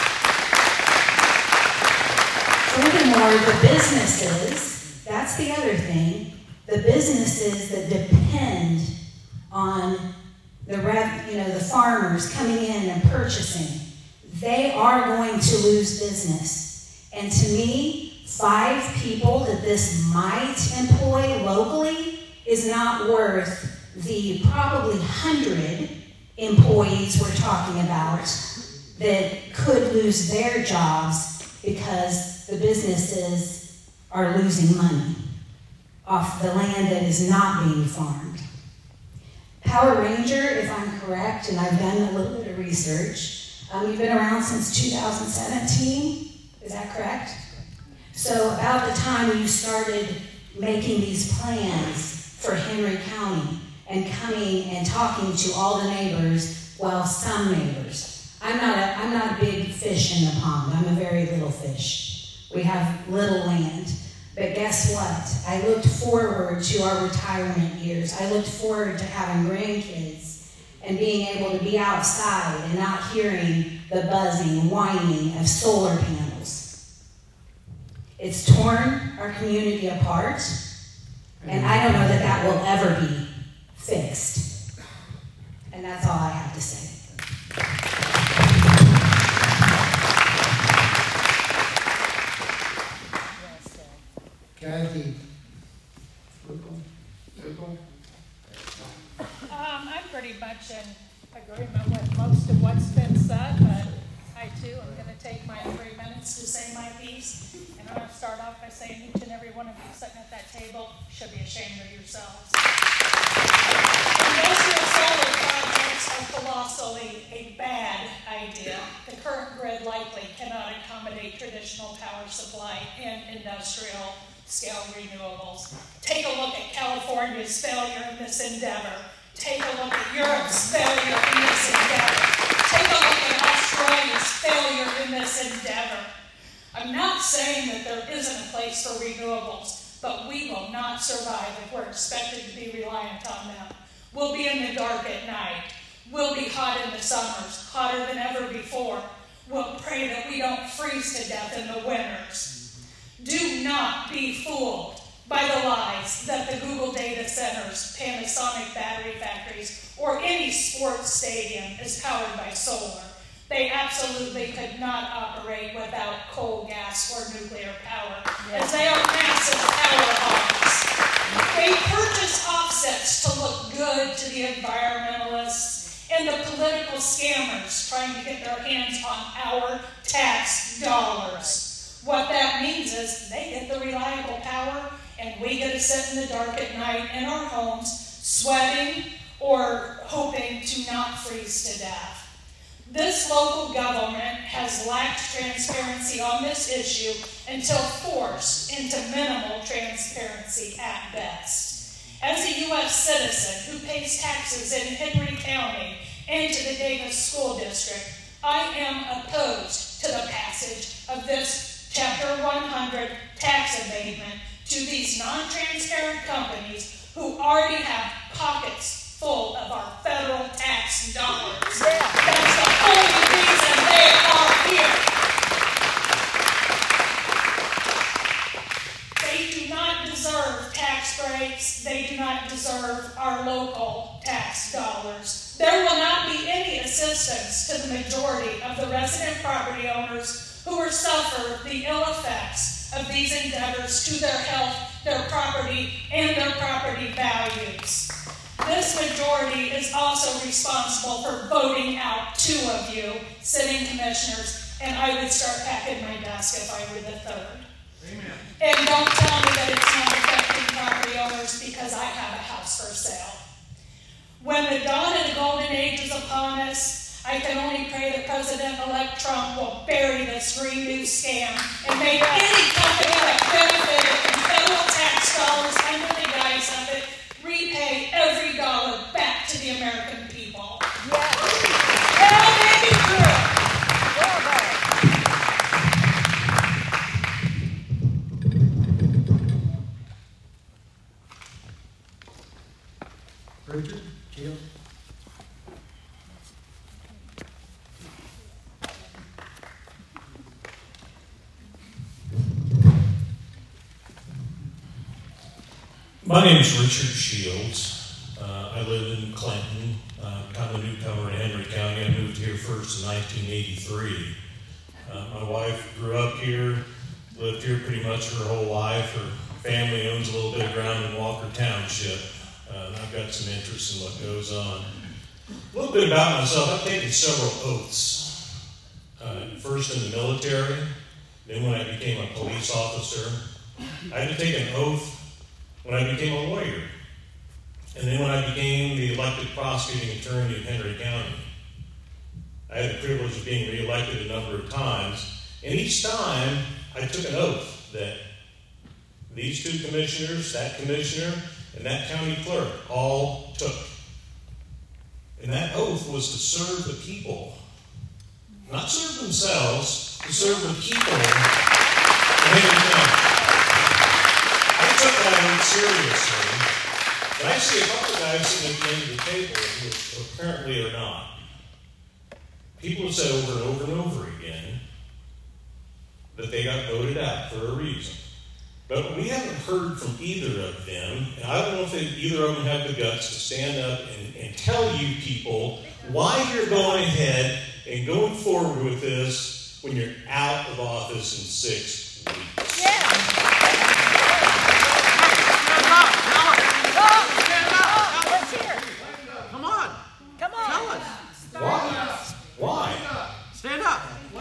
Furthermore, the businesses, that's the other thing, the businesses that depend on the rev, you know, the farmers coming in and purchasing, they are going to lose business. And to me, five people that this might employ locally is not worth the probably hundred employees we're talking about that could lose their jobs because the businesses are losing money off the land that is not being farmed. Power Ranger, if I'm correct, and I've done a little bit of research, um, you've been around since two thousand seventeen, is that correct? So about the time you started making these plans for Henry County and coming and talking to all the neighbors, well, some neighbors. I'm not a, I'm not a big fish in the pond, I'm a very little fish. We have little land. But guess what? I looked forward to our retirement years. I looked forward to having grandkids and being able to be outside and not hearing the buzzing, whining of solar panels. It's torn our community apart, and I don't know that that will ever be fixed. And that's all I have to say. Kathy. Um, I'm pretty much in agreement with most of what's been said, but I too am going to take my three minutes to say my piece. And I'm going to start off by saying each and every one of you sitting at that table should be ashamed of yourselves. Industrial solar projects are colossally a bad idea. The current grid likely cannot accommodate traditional power supply in industrial scale renewables. Take a look at California's failure in this endeavor. Take a look at Europe's failure in this endeavor. Take a look at Australia's failure in this endeavor. I'm not saying that there isn't a place for renewables, but we will not survive if we're expected to be reliant on them. We'll be in the dark at night. We'll be hot in the summers, hotter than ever before. We'll pray that we don't freeze to death in the winters. Do not be fooled by the lies that the Google data centers, Panasonic battery factories, or any sports stadium is powered by solar. They absolutely could not operate without coal, gas, or nuclear power, as they are massive power hogs. They purchase offsets to look good to the environmentalists and the political scammers trying to get their hands on our tax dollars. What that means is they get the reliable power, and we get to sit in the dark at night in our homes, sweating or hoping to not freeze to death. This local government has lacked transparency on this issue until forced into minimal transparency at best. As a U S citizen who pays taxes in Henry County and to the Davis School District, I am opposed to the passage of this Chapter one hundred tax abatement to these non-transparent companies who already have pockets full of our federal tax dollars. Yeah. That's the only reason they are here. They do not deserve tax breaks. They do not deserve our local tax dollars. There will not be any assistance to the majority of the resident property owners who will suffer the ill effects of these endeavors to their health, their property, and their property values. This majority is also responsible for voting out two of you, sitting commissioners, and I would start packing my desk if I were the third. Amen. And don't tell me that it's not affecting property owners because I have a house for sale. When the dawn of the golden age is upon us, I can only pray that President-elect Trump will bury this Green New scam and make any company that benefited from federal tax dollars under the guise of it repay every dollar back to the American people. Yes. Hell may be true. Richard, Jill. My name is Richard Shields. Uh, I live in Clinton. Uh, I'm a newcomer in Henry County. I moved here first in nineteen eighty-three. Uh, my wife grew up here, lived here pretty much her whole life. Her family owns a little bit of ground in Walker Township. Uh, and I've got some interest in what goes on. A little bit about myself. I've taken several oaths. Uh, first in the military, then when I became a police officer. I had to take an oath when I became a lawyer, and then when I became the elected prosecuting attorney in Henry County. I had the privilege of being reelected a number of times, and each time I took an oath that these two commissioners, that commissioner, and that county clerk all took. And that oath was to serve the people, not serve themselves, to serve the people of Henry County. I took that oath seriously, but I see a couple of guys sitting at the end of the table which apparently are not. People have said over and over and over again that they got voted out for a reason. But we haven't heard from either of them, and I don't know if they, either of them have the guts to stand up and, and tell you people why you're going ahead and going forward with this when you're out of office in six weeks. Yeah. Come on. Come on. Tell us. Why? Why? Stand up.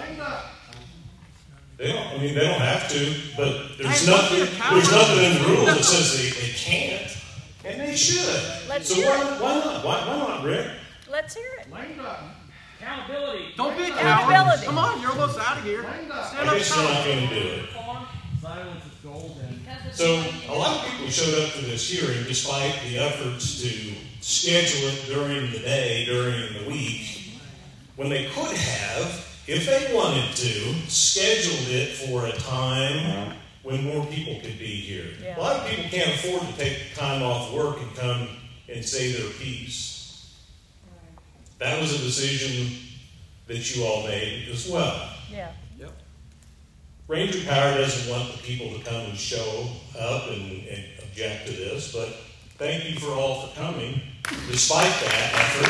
They don't, I mean, they don't have to, but there's Hey, nothing, look here, there's Kyle. nothing in the rules that says they, they can't, and they should. Let's so hear why, it. why not? Why, why not, Rick? Let's hear it. Accountability. Don't be a Accountability. coward. Come on, you're almost out of here. Stand I up. guess Tell they're us. not going to do it. Silence is golden. So a lot of people showed up for this hearing despite the efforts to schedule it during the day, during the week, when they could have, if they wanted to, scheduled it for a time when more people could be here. Yeah. A lot of people can't afford to take time off work and come and say their piece. That was a decision that you all made as well. Yeah. Ranger Power doesn't want the people to come and show up and, and object to this, but thank you for all for coming, despite that effort.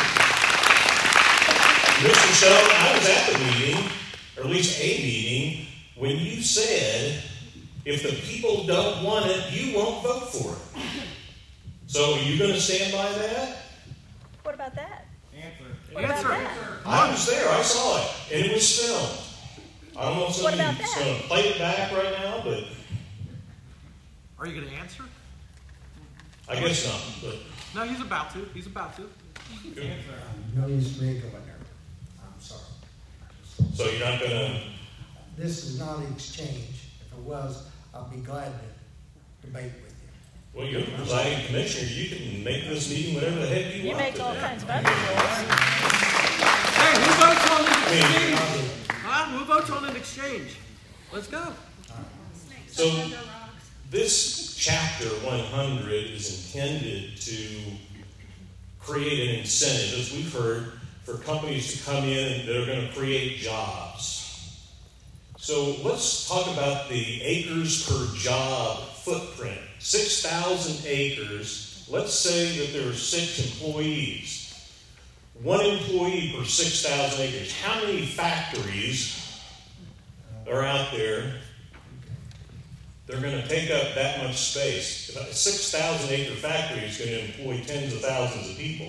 Mister Sheldon, I was at the meeting, or at least a meeting, when you said, if the people don't want it, you won't vote for it. So are you going to stand by that? What about that? Answer. What about Answer. that? I was there, I saw it, and it was filmed. I don't know if What about somebody's that? going to play it back right now, but Are you going to answer? I guess not. But No, he's about to. He's about to. No use me going there. I'm sorry. So you're not going to... This is not an exchange. If it was, I'd be glad to debate with you. Well, you're the presiding commissioner. You can make this meeting whatever the heck you, You want. make to all do. kinds of other rules. Hey, who votes on an I mean, exchange? Huh? Who votes on an exchange? Let's go. So this chapter one hundred is intended to create an incentive, as we've heard, for companies to come in and that are going to create jobs. So let's talk about the acres per job footprint. six thousand acres. Let's say that there are six employees. One employee per six thousand acres. How many factories are out there? They're going to take up that much space. A six thousand acre factory is going to employ tens of thousands of people.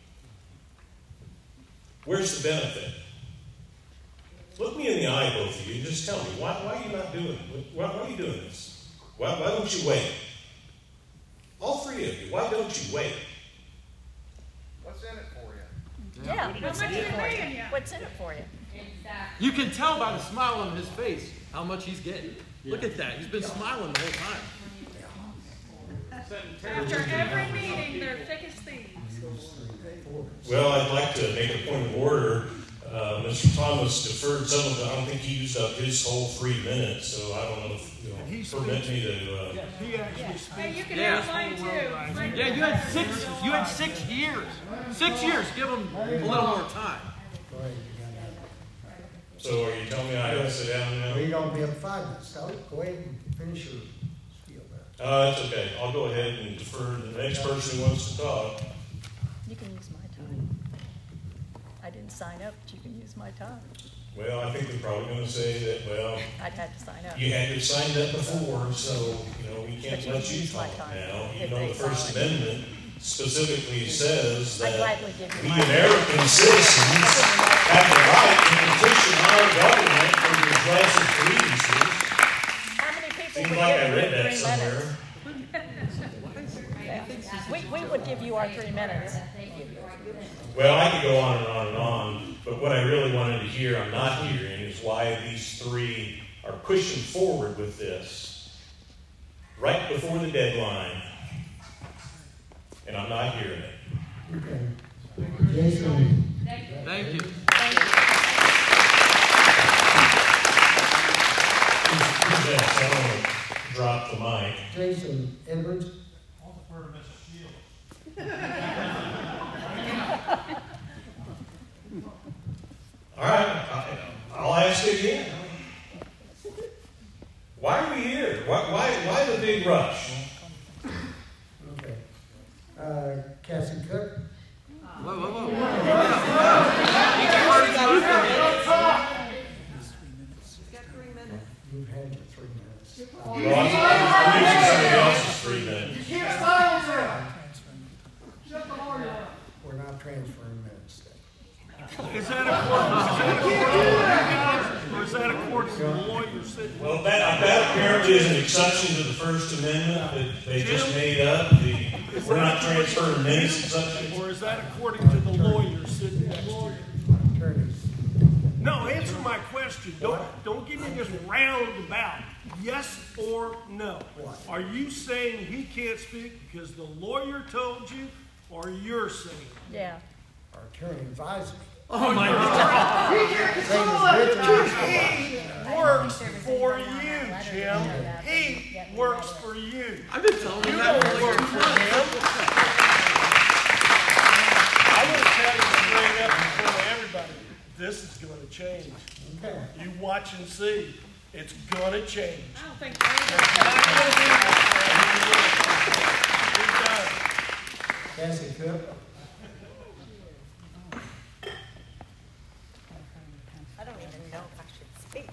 Where's the benefit? Look me in the eye, both of you, and just tell me, why, why are you not doing it? Why, why are you doing this? Why, why don't you wait? All three of you, why don't you wait? What's in it for you? Yeah. What's How in much it are for they you? paying you? What's in it for you? You can tell by the smile on his face how much he's getting. Look at that. He's been smiling the whole time. After every meeting, they're thick as thieves. Well, I'd like to make a point of order. Uh, Mister Thomas deferred some of it. I don't think he used up his whole three minutes, so I don't know if you'll permit me to. Uh, He actually speaks. Hey, you can Yeah. have mine too. Yeah, you had six. You had six years. Six years. Give him a little more time. so, are you telling me I have to sit down now? Well, you're gonna be up five minutes, so go ahead and finish your spiel there. Uh, that's okay. I'll go ahead and defer to the next person who wants to talk. You can use my time. I didn't sign up, but you can use my time. Well, I think they're probably going to say that. Well, I'd have to sign up. you had to have signed up before, so you know we can't But you let can you use my talk time now. if You know they the First sign. Amendment specifically says I'd that gladly give you we my time. American citizens have the right to petition our government for redress of grievances. How many people Seems would like give I you read that three somewhere. minutes? We, we would give you our three minutes. Well, I could go on and on and on, but what I really wanted to hear, I'm not hearing, is why these three are pushing forward with this right before the deadline, and I'm not hearing it. Okay. Jason. Thank you. Who's next? I don't want to drop the mic. Jason Edwards. I'll defer to Missus Shields. All right, I, I'll ask again. Why are we here? Why, why, why the big rush? Okay. Uh, Cassie Cook. Whoa, whoa, whoa. You've had your three minutes. Well, I'm, I'm using somebody else's three minutes. You can't silence her. Shut the lawyer up. We're not transferring minutes. Is that according, is that according to you guys, or is that according to the lawyer sitting? Well, that, that apparently is an exception to the First Amendment that they just made up. The, we're not transferring minutes exception. Or is that according to the lawyer sitting next to you? No, answer my question. Don't don't give me this roundabout. Yes or no? Are you saying he can't speak because the lawyer told you, or you're saying? Yeah. Our attorney advisor. Oh my God! He works for you, Jim. He works for you. I've been telling you that don't work for him. I want to tell you straight up in front of everybody, this is going to change. Okay. You watch and see. It's going to change. I don't think Cassie Cook. I don't even know if I should speak.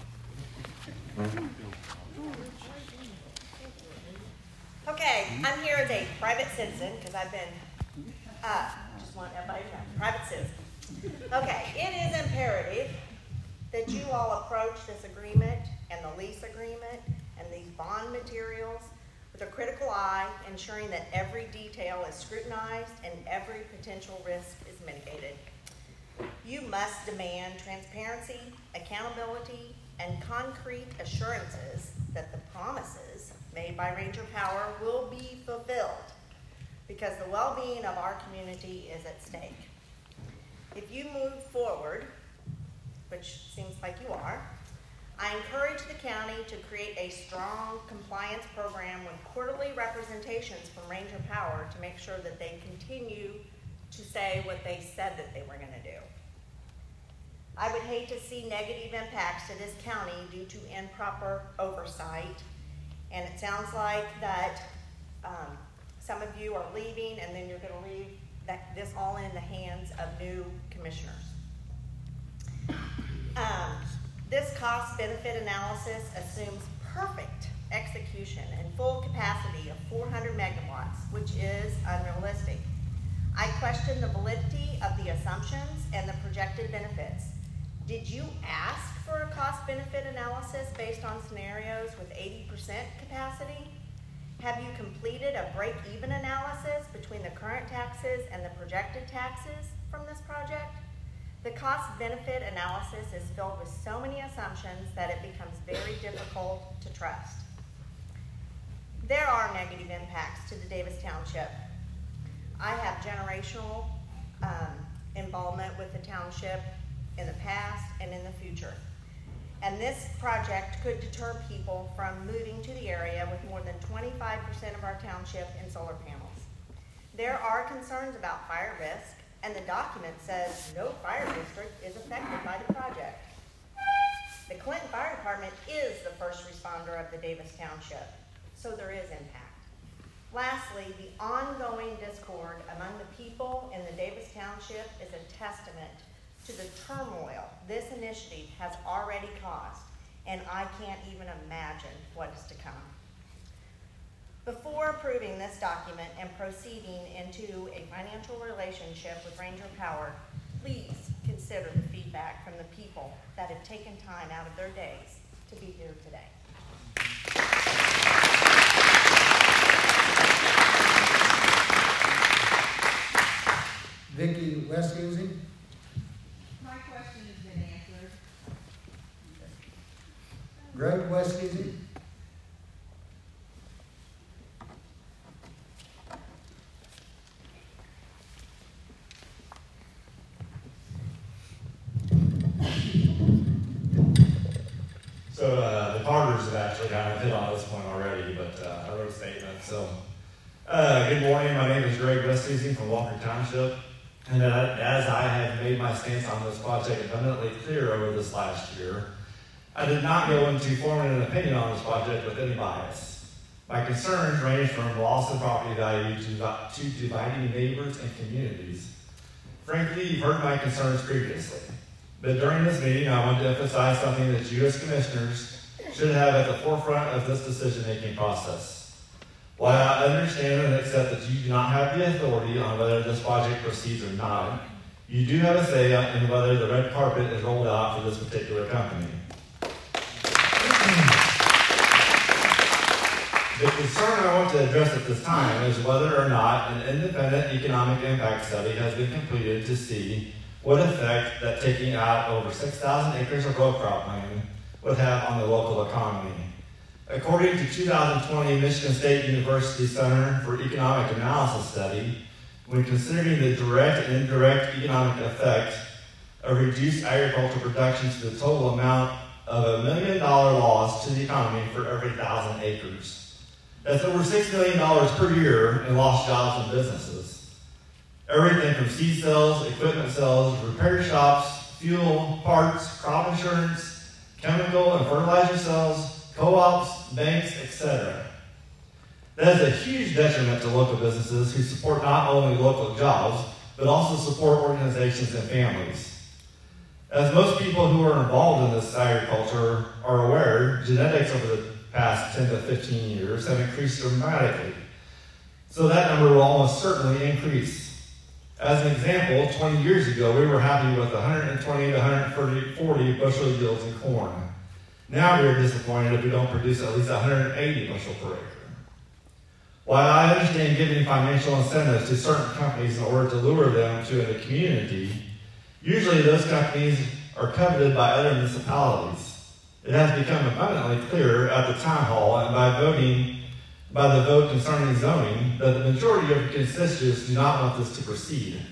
Okay, I'm here as a private citizen because I've been, uh, just want everybody to know, private citizen. Okay, it is imperative that you all approach this agreement and the lease agreement and these bond materials with a critical eye, ensuring that every detail is scrutinized and every potential risk is mitigated. You must demand transparency, accountability, and concrete assurances that the promises made by Ranger Power will be fulfilled, because the well-being of our community is at stake. If you move forward, which seems like you are, I encourage the county to create a strong compliance program with quarterly representations from Ranger Power to make sure that they continue to say what they said that they were going to do. I would hate to see negative impacts to this county due to improper oversight, and it sounds like that um, some of you are leaving, and then you're going to leave that, this all in the hands of new commissioners. Um, this cost-benefit analysis assumes perfect execution and full capacity of four hundred megawatts, which is unrealistic. I question the validity of the assumptions and the projected benefits. Did you ask for a cost-benefit analysis based on scenarios with eighty percent capacity? Have you completed a break-even analysis between the current taxes and the projected taxes? from this project, the cost-benefit analysis is filled with so many assumptions that it becomes very difficult to trust. There are negative impacts to the Davis Township. I have generational um, involvement with the township in the past and in the future. And this project could deter people from moving to the area with more than twenty-five percent of our township in solar panels. There are concerns about fire risk, and the document says no fire district is affected by the project. The Clinton Fire Department is the first responder of the Davis Township, so there is impact. Lastly, the ongoing discord among the people in the Davis Township is a testament to the turmoil this initiative has already caused, and I can't even imagine what is to come. Before approving this document and proceeding into a financial relationship with Ranger Power, please consider the feedback from the people that have taken time out of their days to be here today. Vicki Westhuizen. My question has been answered. Greg Westhuizen. So uh, the Carters have actually kind of hit on this point already, but uh, I wrote a statement. So, uh, good morning. My name is Greg Westhuizen from Walker Township, and uh, as I have made my stance on this project abundantly clear over this last year, I did not go into forming an opinion on this project with any bias. My concerns range from loss of property value to, to dividing neighbors and communities. Frankly, you've heard my concerns previously. But during this meeting, I want to emphasize something that you as commissioners should have at the forefront of this decision-making process. While I understand and accept that you do not have the authority on whether this project proceeds or not, you do have a say in whether the red carpet is rolled out for this particular company. The concern I want to address at this time is whether or not an independent economic impact study has been completed to see what effect that taking out over six thousand acres of row crop land would have on the local economy. According to two thousand twenty Michigan State University Center for Economic Analysis study, when considering the direct and indirect economic effect of reduced agricultural production to the total amount of a million dollar loss to the economy for every thousand acres. That's over six million dollars per year in lost jobs and businesses. Everything from seed sales, equipment sales, repair shops, fuel, parts, crop insurance, chemical and fertilizer sales, co-ops, banks, et cetera. That is a huge detriment to local businesses who support not only local jobs, but also support organizations and families. As most people who are involved in this agriculture are aware, genetics over the past ten to fifteen years have increased dramatically. So that number will almost certainly increase. As an example, twenty years ago, we were happy with one hundred twenty to one hundred forty bushel yields in corn. Now we are disappointed if we don't produce at least one hundred eighty bushel per acre. While I understand giving financial incentives to certain companies in order to lure them to a community, usually those companies are coveted by other municipalities. It has become abundantly clear at the town hall and by voting by the vote concerning zoning that the majority of constituents do not want this to proceed.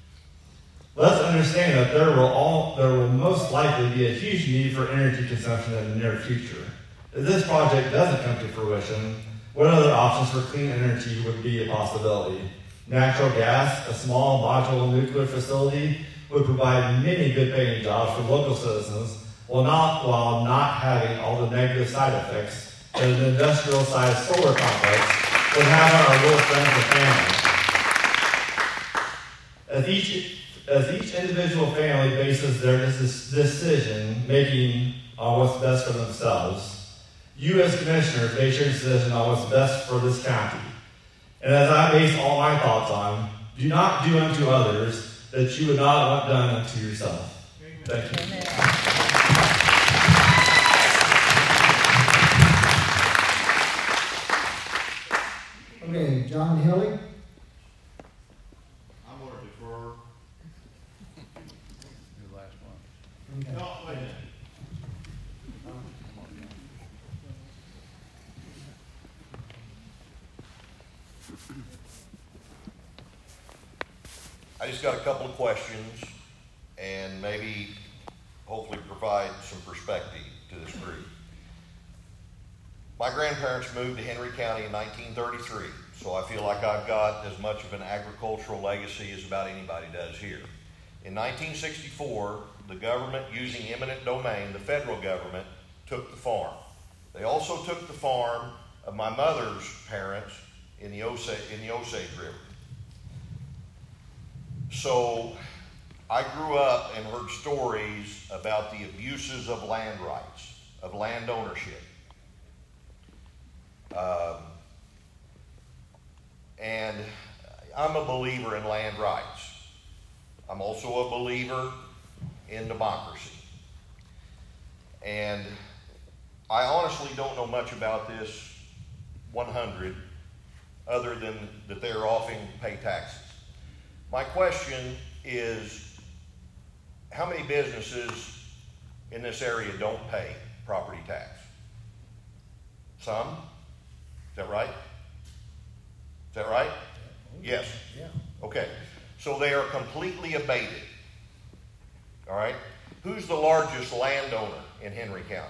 Let's understand that there will, all, there will most likely be a huge need for energy consumption in the near future. If this project doesn't come to fruition, what other options for clean energy would be a possibility? Natural gas, a small modular nuclear facility, would provide many good paying jobs for local citizens while not, while not having all the negative side effects that an industrial-sized solar complex would have on our little friends and families. As each, as each individual family bases their decision making on what's best for themselves, you as commissioners base your decision on what's best for this county. And as I base all my thoughts on, do not do unto others that you would not want done unto yourself. Thank you. Amen. Okay, John Hilly. I'm going to defer I just got a couple of questions and maybe hopefully provide some perspective to this group. My grandparents moved to Henry County in nineteen thirty-three, so I feel like I've got as much of an agricultural legacy as about anybody does here. In nineteen sixty-four, the government, using eminent domain, the federal government, took the farm. They also took the farm of my mother's parents in the Osage, in the Osage River. So I grew up and heard stories about the abuses of land rights, of land ownership. Um, and I'm a believer in land rights. I'm also a believer in democracy. And I honestly don't know much about this one hundred other than that they're offering to pay taxes. My question is, how many businesses in this area don't pay property tax? Some? Is that right? Is that right? Yes. Yeah. Okay. So they are completely abated. All right? Who's the largest landowner in Henry County?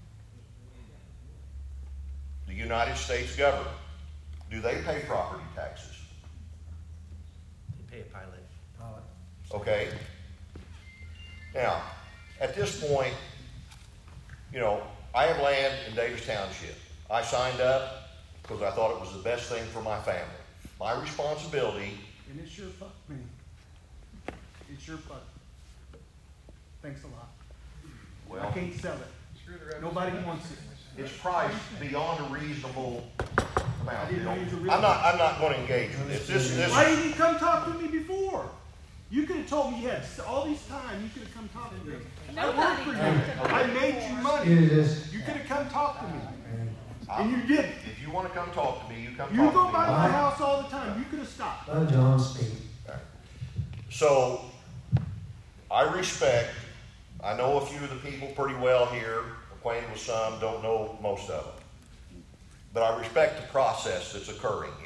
The United States government. Do they pay property taxes? They pay a pilot. Pilot. Okay. Now, at this point, you know, I have land in Davis Township. I signed up because I thought it was the best thing for my family. My responsibility. And it's your fuck me. It's your fuck. Thanks a lot. Well, I can't sell it. Nobody wants it. It's priced beyond a reasonable amount. I didn't know you was a real I'm not. I'm not going to engage with this. This. this Why didn't you come talk to me before? You could have told me you had all these time. You could have come talk to me. I worked for you. I made you money. You could have come talk to me. And you didn't. If you want to come talk to me, you come You talk go to me. by my house all the time. You could have stopped. Let John speak. Right. So, I respect, I know a few of the people pretty well here, acquainted with some, don't know most of them. But I respect the process that's occurring here.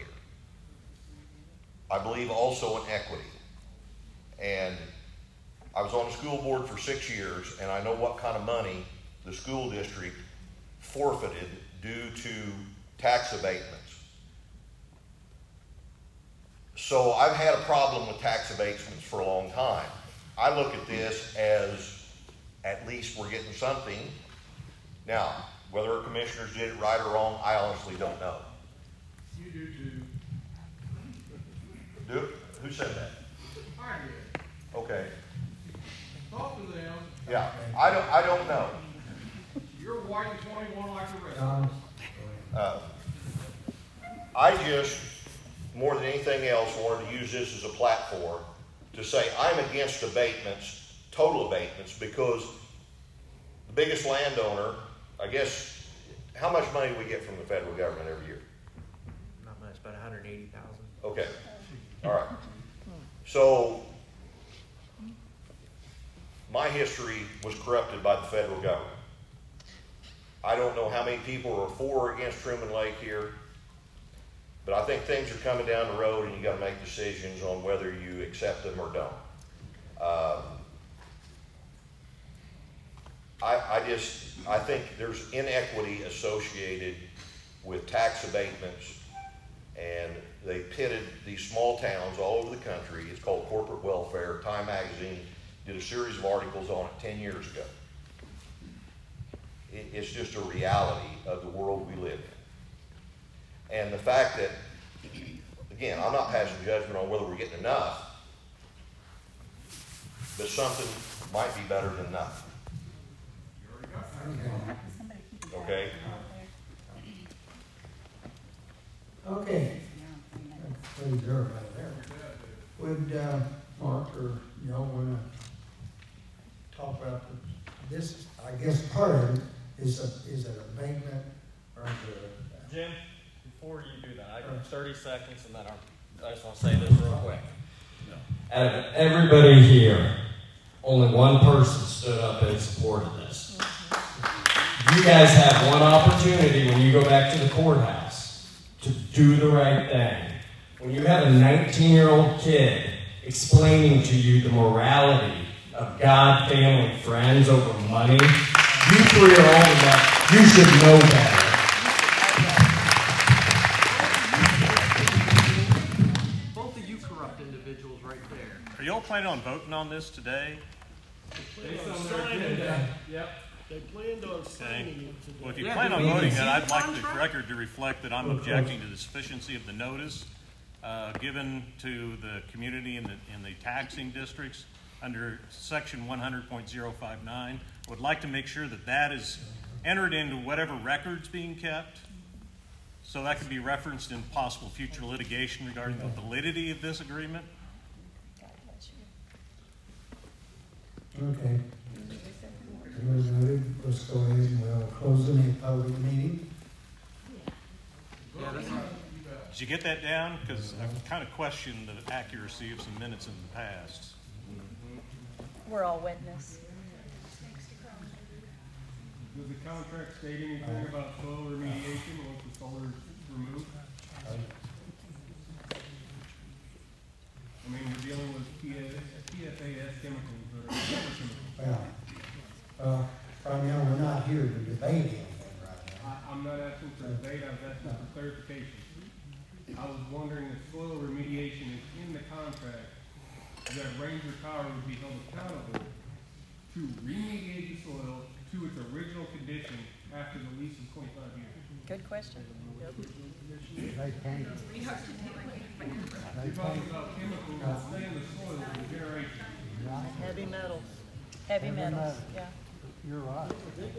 I believe also in equity. And I was on the school board for six years, and I know what kind of money the school district forfeited due to tax abatements. So I've had a problem with tax abatements for a long time. I look at this as at least we're getting something. Now, whether our commissioners did it right or wrong, I honestly don't know. You do too. Do it? Who said that? I did. Okay. Talk to them. Yeah, I don't. I don't know. You're white and twenty-one like the rest. Uh, I just, more than anything else, wanted to use this as a platform to say I'm against abatements, total abatements, because the biggest landowner, I guess, how much money do we get from the federal government every year? Not much, about one hundred eighty thousand. Okay. All right. So, my history was corrupted by the federal government. I don't know how many people are for or against Truman Lake here, but I think things are coming down the road and you got to make decisions on whether you accept them or don't. Um, I, I just, I think there's inequity associated with tax abatements, and they pitted these small towns all over the country. It's called corporate welfare. Time Magazine did a series of articles on it ten years ago. It, it's just a reality of the world we live in. And the fact that, again, I'm not passing judgment on whether we're getting enough, but something might be better than nothing. Okay? Okay. Pretty dirt right there. Would uh, Mark or y'all want to talk about the, this? I guess part of it is a, is it abatement or is it a, Jim, before you do that, I got thirty seconds, and then I just want to say this real quick. Out of everybody here, only one person stood up in support of this. You guys have one opportunity when you go back to the courthouse to do the right thing. When you have a nineteen-year-old kid explaining to you the morality of God, family, friends over money. You three are old enough. You should know better. Both of you corrupt individuals right there. Are y'all planning on voting on this today? They planned on signing it. Yep. They planned on signing it today. Well, if you Yeah, plan did on we voting see it, the I'd like the contract? record to reflect that I'm objecting to the sufficiency of the notice uh, given to the community in the, in the taxing districts under section one hundred point oh five nine. I would like to make sure that that is entered into whatever records being kept, so that can be referenced in possible future litigation regarding the validity of this agreement. Okay. Everybody noted? Let's go ahead and we'll close the meeting, public meeting. Did you get that down? Because I've kind of questioned the accuracy of some minutes in the past. We're all witness. Does the contract state anything about soil remediation once the solar is removed? I mean, we're dealing with P F A S chemicals that are chemicals. Well, uh, right now, we're not here to debate anything right now. I, I'm not asking for debate, I was asking for clarification. I was wondering if soil remediation is in the contract, that Ranger Power would be held accountable to remediate the soil to its original condition after the lease is twenty-five years. Good question. Yep. They can't. You're talking about chemicals that stay in the soil for generations. Heavy metals. Heavy metals, yeah. You're right.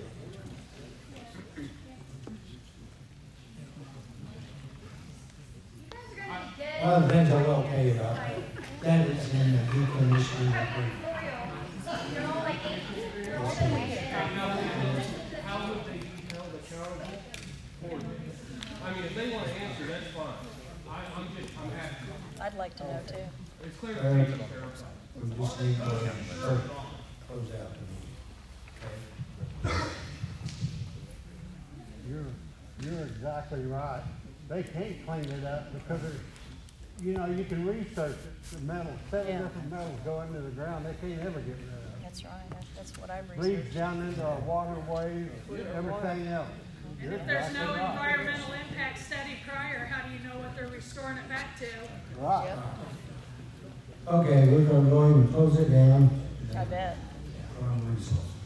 One of the things I'm okay about, that is in the decommissioning agreement. How would they be held accountable for this? I mean, if they want to answer, that's fine. I, I'm just, I'm happy. I'd like to know too. It's clarification, Sheriff. We just need to close out the meeting. You're, you're exactly right. They can't clean it up because there's, you know, you can research it. The metal, seven Yeah. different metals go into the ground. They can't ever get rid of it. That's right. That- That's what I've Leads researched. down into our waterways, everything else. And You're if there's no exactly right. environmental impact study prior, how do you know what they're restoring it back to? Right. Okay, we're gonna go ahead and close it down. I bet. From resources.